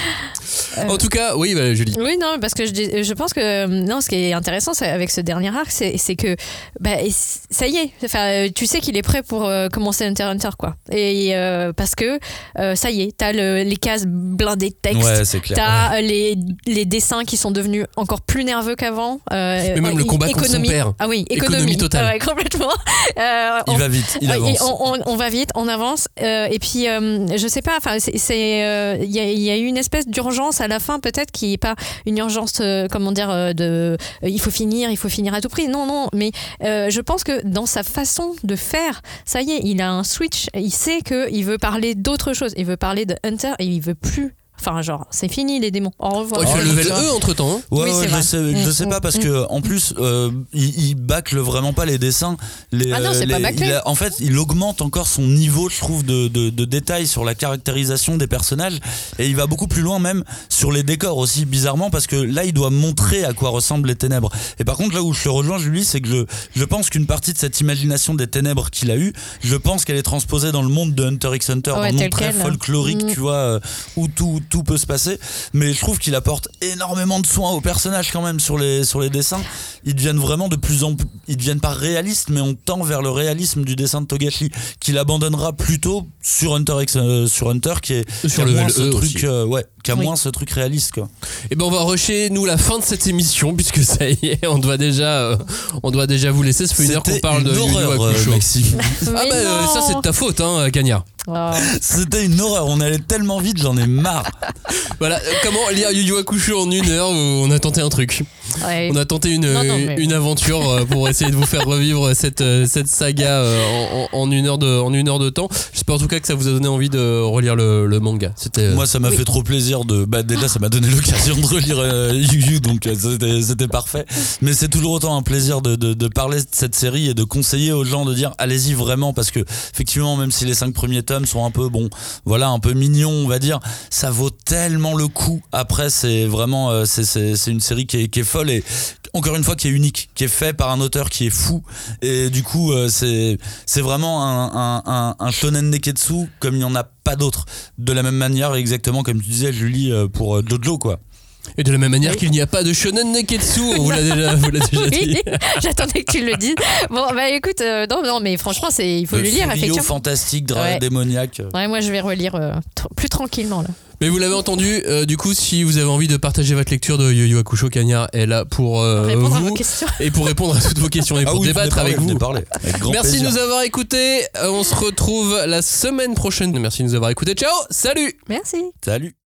En tout cas, oui, bah, Julie. Oui, non, parce que je, dis- je pense que non, ce qui est intéressant c'est, avec ce dernier arc, c'est, c'est que bah, et c- ça y est, enfin, tu sais qu'il est prêt pour euh, commencer Hunter x Hunter, quoi. Et euh, parce que euh, ça y est, t'as le, les cases blindées de texte, Ouais, c'est clair. t'as euh, les, les dessins qui sont devenus encore plus nerveux qu'avant. Euh, Mais même le euh, combat contre son économie. père. Ah oui, économie, Économie totale. Ah ouais, complètement. Euh, Il on- va vite, il Ouais, avance. et on, on- on va vite, on avance. euh, et puis, euh, je sais pas, enfin, c'est, c'est, euh, il y, a, il y a eu une espèce d'urgence à la fin, peut-être, qui est pas une urgence, euh, comment dire, euh, de, euh, il faut finir, il faut finir à tout prix. Non, non, mais euh, je pense que dans sa façon de faire, ça y est, il a un switch. Il sait que il veut parler d'autre chose. Il veut parler de Hunter et il veut plus. Enfin, genre, c'est fini les démons. Au revoir. Oh, il fait Oh, le level ça. E entre temps. Ouais, Oui, ouais, c'est je vrai. sais, je Mm, sais pas mm, parce mm. que en plus euh, il, il bâcle vraiment pas les dessins. Les, Ah non, c'est les- pas bâclé. il a- en fait, il augmente encore son niveau, je trouve, de, de, de détails sur la caractérisation des personnages et il va beaucoup plus loin même sur les décors aussi, bizarrement, parce que là, il doit montrer à quoi ressemblent les ténèbres. Et par contre, là où je te rejoins, Julie, c'est que je, je pense qu'une partie de cette imagination des ténèbres qu'il a eu, je pense qu'elle est transposée dans le monde de Hunter x Hunter, Ouais, dans le monde tel très quel. folklorique, Mm. tu vois, euh, où tout, tout peut se passer. Mais je trouve qu'il apporte énormément de soins aux personnages quand même sur les, sur les dessins. Ils deviennent vraiment de plus en plus, ils deviennent pas réalistes, mais on tend vers le réalisme du dessin de Togashi, qu'il abandonnera plutôt sur Hunter x euh, sur Hunter, qui est Sur qui a le moins level ce E truc, aussi. euh, ouais, qui a Oui. moins ce truc réaliste, quoi. Et ben on va rusher nous la fin de cette émission puisque ça y est, on doit déjà, euh, on doit déjà vous laisser. Ça fait une heure qu'on C'était parle de une Yu Yu horreur, euh, Hakusho. Maxime. Ah Mais bah euh, non. ça c'est de ta faute, hein, Cagnard. Oh. C'était une horreur. On allait tellement vite, j'en ai marre. Voilà, euh, comment lire Yu Yu Hakusho en une heure? On a tenté un truc. Ouais. On a tenté une, Non, non, mais- une aventure euh, pour essayer de vous faire revivre cette, euh, cette saga euh, en, en- en une heure de, en une heure de temps. J'espère en tout cas que ça vous a donné envie de relire le, le manga. C'était euh, Moi, ça m'a fait trop plaisir de. Bah, déjà, ça m'a donné l'occasion de relire euh, Yu Yu, donc euh, c'était, c'était parfait. Mais c'est toujours autant un plaisir de, de, de parler de cette série et de conseiller aux gens de dire allez-y vraiment, parce que effectivement, même si les cinq premiers tomes sont un peu bon, voilà, un peu mignons, on va dire, ça vaut tellement le coup. Après, c'est vraiment, euh, c'est, c'est, c'est une série qui est, qui est folle et encore une fois qui est unique, qui est fait par un auteur qui est fou. Et du coup, euh, c'est, c'est vraiment un, un, un, un shonen neketsu comme il n'y en a pas d'autres. De la même manière, exactement comme tu disais, Julie, euh, pour euh, Jojo, quoi. Et de la même manière Oui. qu'il n'y a pas de shonen neketsu, on vous l'a déjà, vous l'a déjà dit. Oui, j'attendais que tu le dises. Bon, bah écoute, euh, non, non, mais franchement, c'est, il faut Le le lire, Furio effectivement. fantastique, dra- Ouais. démoniaque. Ouais, moi, je vais relire euh, tr- plus tranquillement, là. Mais vous l'avez entendu, euh, du coup, si vous avez envie de partager votre lecture de Yu Yu Hakusho, Cagnard est là pour euh, Répondre à vous vos questions. et pour répondre à toutes vos questions et Ah pour oui, débattre venez avec parler, vous. venez parler. Avec grand Merci plaisir. de nous avoir écoutés. Euh, on se retrouve la semaine prochaine. Merci de nous avoir écoutés. Ciao, salut. Merci. Salut.